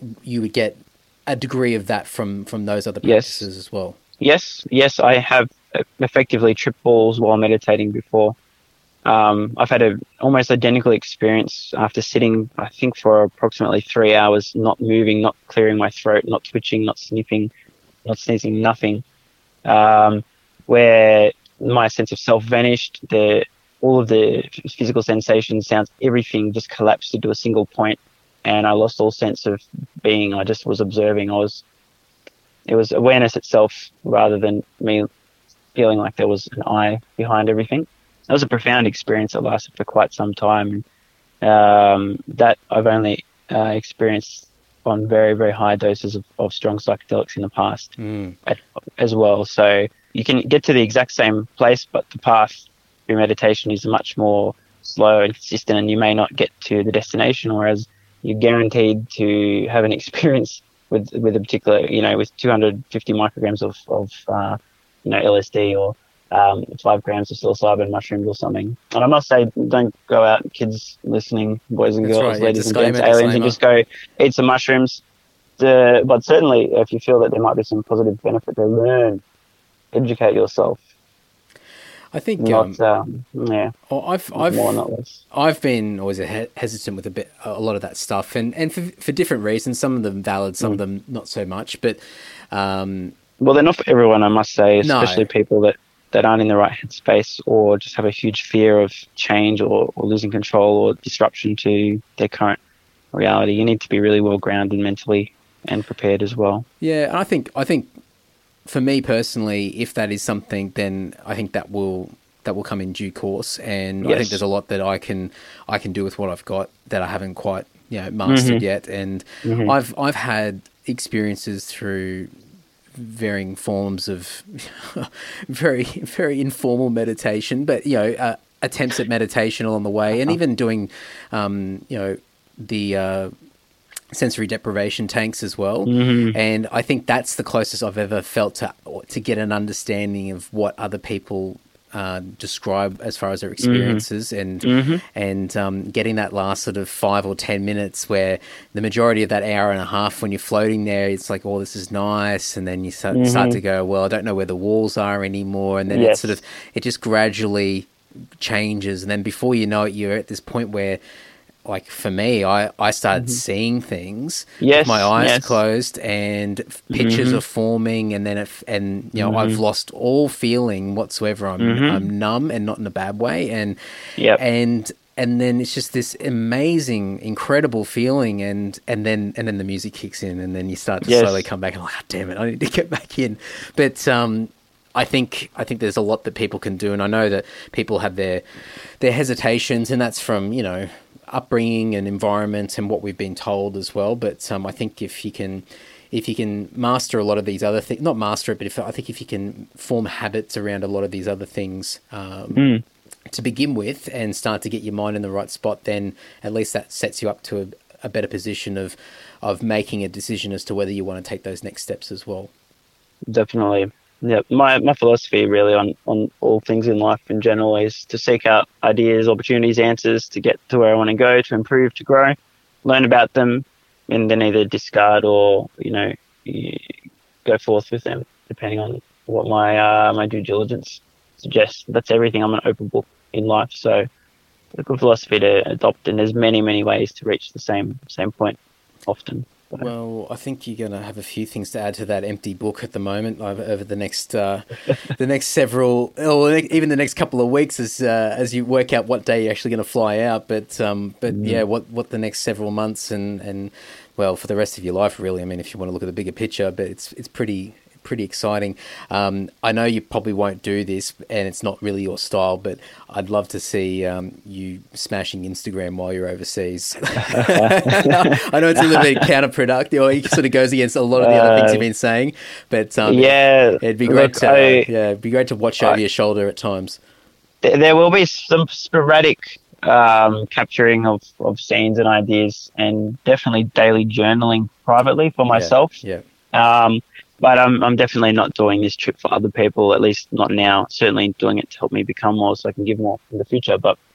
you would get a degree of that from, from those other Yes. practices as well. Yes, yes, I have effectively tripped balls while meditating before. Um, I've had a almost identical experience after sitting, I think, for approximately three hours, not moving, not clearing my throat, not twitching, not sniffing, not sneezing, nothing. Um, where my sense of self vanished, the all of the physical sensations, sounds, everything just collapsed into a single point, and I lost all sense of being. I just was observing. I was. It was awareness itself rather than me feeling like there was an I behind everything. That was a profound experience that lasted for quite some time. Um, that I've only uh, experienced on very, very high doses of, of strong psychedelics in the past Mm. at, as well. So you can get to the exact same place, but the path through meditation is much more slow and consistent, and you may not get to the destination, whereas you're guaranteed to have an experience with with a particular, you know, with two hundred fifty micrograms of, of uh, you know, L S D or um, five grams of psilocybin mushrooms or something. And I must say, don't go out, kids listening, boys and That's girls, right, yeah, ladies and disclaimer, gents, aliens, and disclaimer. just go eat some mushrooms. The, but certainly, if you feel that there might be some positive benefit to learn, educate yourself. I think Not, um, um, yeah, oh, I've not I've more, not less. I've been always a he- hesitant with a bit a lot of that stuff, and and for for different reasons. Some of them valid, some Mm. of them not so much. But um, Well, they're not for everyone, I must say, No. especially people that, that aren't in the right headspace or just have a huge fear of change or, or losing control or disruption to their current reality. You need to be really well grounded mentally and prepared as well. yeah, and I think I think for me personally, if that is something, then I think that will that will come in due course, and I Yes. think there's a lot that I can I can do with what I've got that I haven't quite you know mastered Mhm. yet, and Mhm. I've I've had experiences through varying forms of very very informal meditation, but you know uh, attempts at meditation along the way, and even doing um, you know the uh, sensory deprivation tanks as well. Mhm. And I think that's the closest I've ever felt to to get an understanding of what other people uh, describe as far as their experiences, and Mhm. and um, getting that last sort of five or ten minutes where the majority of that hour and a half when you're floating there, it's like, oh, this is nice, and then you start, Mhm. start to go, well, I don't know where the walls are anymore, and then it's Yes. sort of it just gradually changes, and then before you know it, you're at this point where, like for me, I, I started seeing things Yes, with my eyes yes. closed, and f- pictures Mhm. are forming, and then it, f- and you know I've Mhm. lost all feeling whatsoever. I'm Mhm. I'm numb, and not in a bad way, and Yep. and and then it's just this amazing, incredible feeling, and and then and then the music kicks in, and then you start to Yes. slowly come back, and I'm like, oh, damn it, I need to get back in. But um, I think I think there's a lot that people can do, and I know that people have their their hesitations, and that's from you know upbringing and environment and what we've been told as well. But um, I think if you can if you can master a lot of these other things, not master it, but if I think if you can form habits around a lot of these other things um, Mm. to begin with, and start to get your mind in the right spot, then at least that sets you up to a, a better position of of making a decision as to whether you want to take those next steps as well. Definitely. Yeah. My, my philosophy really on, on all things in life in general is to seek out ideas, opportunities, answers to get to where I want to go, to improve, to grow, learn about them, and then either discard or, you know, y- go forth with them, depending on what my, uh, my due diligence suggests. That's everything. I'm an open book in life. So a good philosophy to adopt, and there's many, many ways to reach the same, same point often. So. Well, I think you're going to have a few things to add to that empty book at the moment over, over the next uh, the next several, or even the next couple of weeks as uh, as you work out what day you're actually going to fly out. But um, but Mm. yeah, what what the next several months and, and well for the rest of your life really. I mean, if you want to look at the bigger picture, but it's it's pretty pretty exciting. Um, I know you probably won't do this, and it's not really your style, but I'd love to see um, you smashing Instagram while you're overseas. I know it's a little bit counterproductive, or it sort of goes against a lot of the other things Uh, you've been saying, but um, yeah, it'd be great look, to I- yeah, it'd be great to watch I- over your shoulder at times. there, there will be some sporadic um, capturing of, of scenes and ideas, and definitely daily journaling privately for myself. Yeah, Um, but I'm, I'm definitely not doing this trip for other people, at least not now. Certainly doing it to help me become more so I can give more in the future. But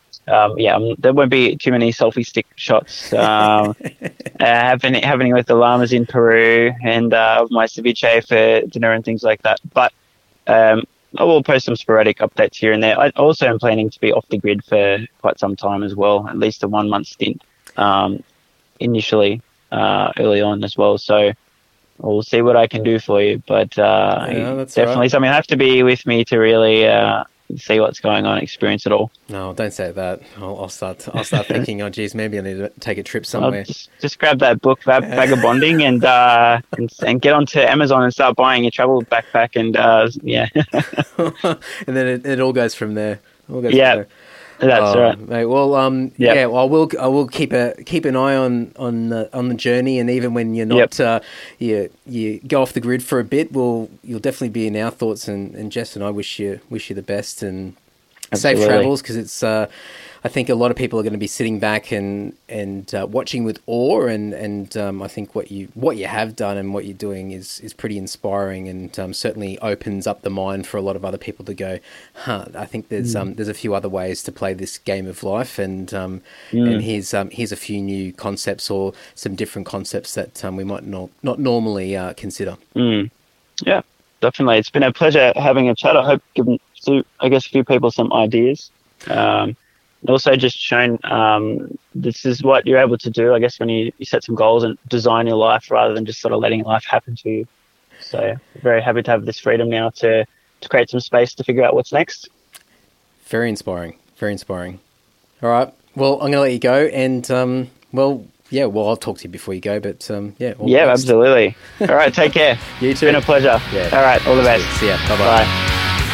um, yeah, um, there won't be too many selfie stick shots um, uh, happening happening with the llamas in Peru and uh, my ceviche for dinner and things like that. But um, I will post some sporadic updates here and there. I also am planning to be off the grid for quite some time as well, at least a one month stint um, initially, uh, early on as well. So we'll see what I can do for you. But uh, yeah, that's definitely right. something you have to be with me to really uh, see what's going on, experience it all. No, don't say that. I'll, I'll start. I'll start thinking. Oh, geez, maybe I need to take a trip somewhere. Just, just grab that book, Vag- Vagabonding, and, uh, and and get onto Amazon and start buying your travel backpack. And uh, yeah, and then it, it all goes from there. All goes yeah, from there. that's oh, right. Mate, well, um, Yep. yeah, well, I will. I will keep a keep an eye on on the, on the journey, and even when you're not, Yep. uh, you you go off the grid for a bit, we'll you'll definitely be in our thoughts. And, and Jess and I wish you wish you the best and Absolutely. safe travels, because it's. Uh, I think a lot of people are going to be sitting back and and uh, watching with awe, and and um, I think what you what you have done and what you're doing is is pretty inspiring, and um, certainly opens up the mind for a lot of other people to go, huh, I think there's Mm. um there's a few other ways to play this game of life, and um Mm. and here's um here's a few new concepts or some different concepts that um, we might not not normally uh, consider. Mm. Yeah, definitely. It's been a pleasure having a chat. I hope given to, I guess, a few people some ideas. Um, also just shown um, this is what you're able to do, I guess, when you, you set some goals and design your life rather than just sort of letting life happen to you. So very happy to have this freedom now to, to create some space to figure out what's next. Very inspiring. Very inspiring. All right. Well, I'm going to let you go, and um, well, yeah. Well, I'll talk to you before you go, but um, yeah. all the Yeah, best. absolutely. All right, take care. You It's too. been a pleasure. Yeah. All right, all the best. See ya. Bye-bye. Bye.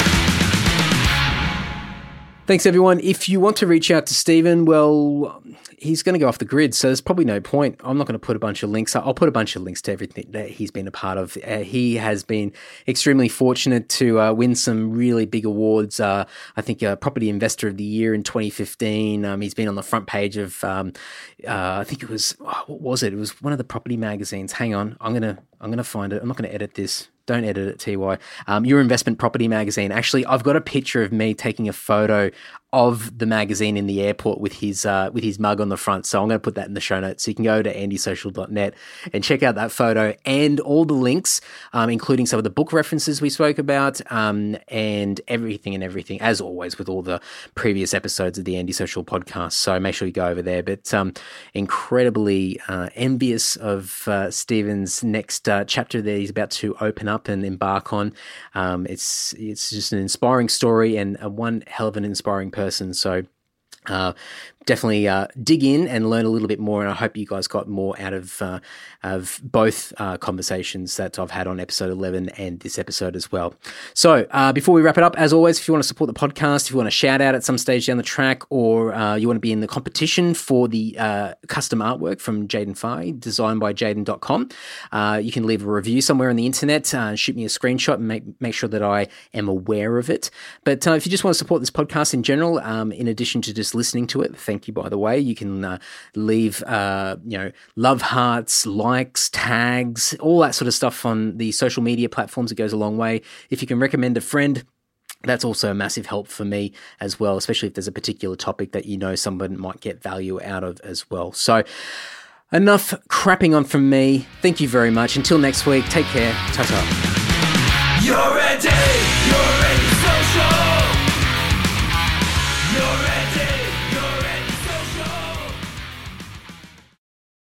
Thanks, everyone. If you want to reach out to Stephen, well, he's going to go off the grid, so there's probably no point. I'm not going to put a bunch of links. I'll put a bunch of links to everything that he's been a part of. Uh, he has been extremely fortunate to uh, win some really big awards. Uh, I think uh, Property Investor of the Year in twenty fifteen. Um, he's been on the front page of, um, uh, I think it was, oh, what was it? It was one of the property magazines. Hang on, I'm gonna, I'm gonna find it. I'm not going to edit this. Don't edit it, T Y. Um, Your Investment Property Magazine. Actually, I've got a picture of me taking a photo of the magazine in the airport with his uh, with his mug on the front. So I'm going to put that in the show notes. So you can go to andy social dot net and check out that photo and all the links, um, including some of the book references we spoke about, um, and everything and everything, as always, with all the previous episodes of the Andy Social podcast. So make sure you go over there. But um, incredibly uh, envious of uh, Stephen's next uh, chapter that he's about to open up and embark on. Um, it's it's just an inspiring story and a one hell of an inspiring person. So uh, definitely uh, dig in and learn a little bit more. And I hope you guys got more out of uh, of both uh, conversations that I've had on episode eleven and this episode as well. So uh, before we wrap it up, as always, if you want to support the podcast, if you want to shout out at some stage down the track, or uh, you want to be in the competition for the uh, custom artwork from Jaden Fahey, designed by jaden dot com, uh, you can leave a review somewhere on the internet, uh, shoot me a screenshot and make, make sure that I am aware of it. But uh, if you just want to support this podcast in general, um, in addition to just listening to it, thank you, by the way, you can uh, leave, uh, you know, love hearts, likes, tags, all that sort of stuff on the social media platforms. It goes a long way. If you can recommend a friend, that's also a massive help for me as well, especially if there's a particular topic that you know someone might get value out of as well. So enough crapping on from me. Thank you very much. Until next week, take care. Ta-ta. You're ready, you're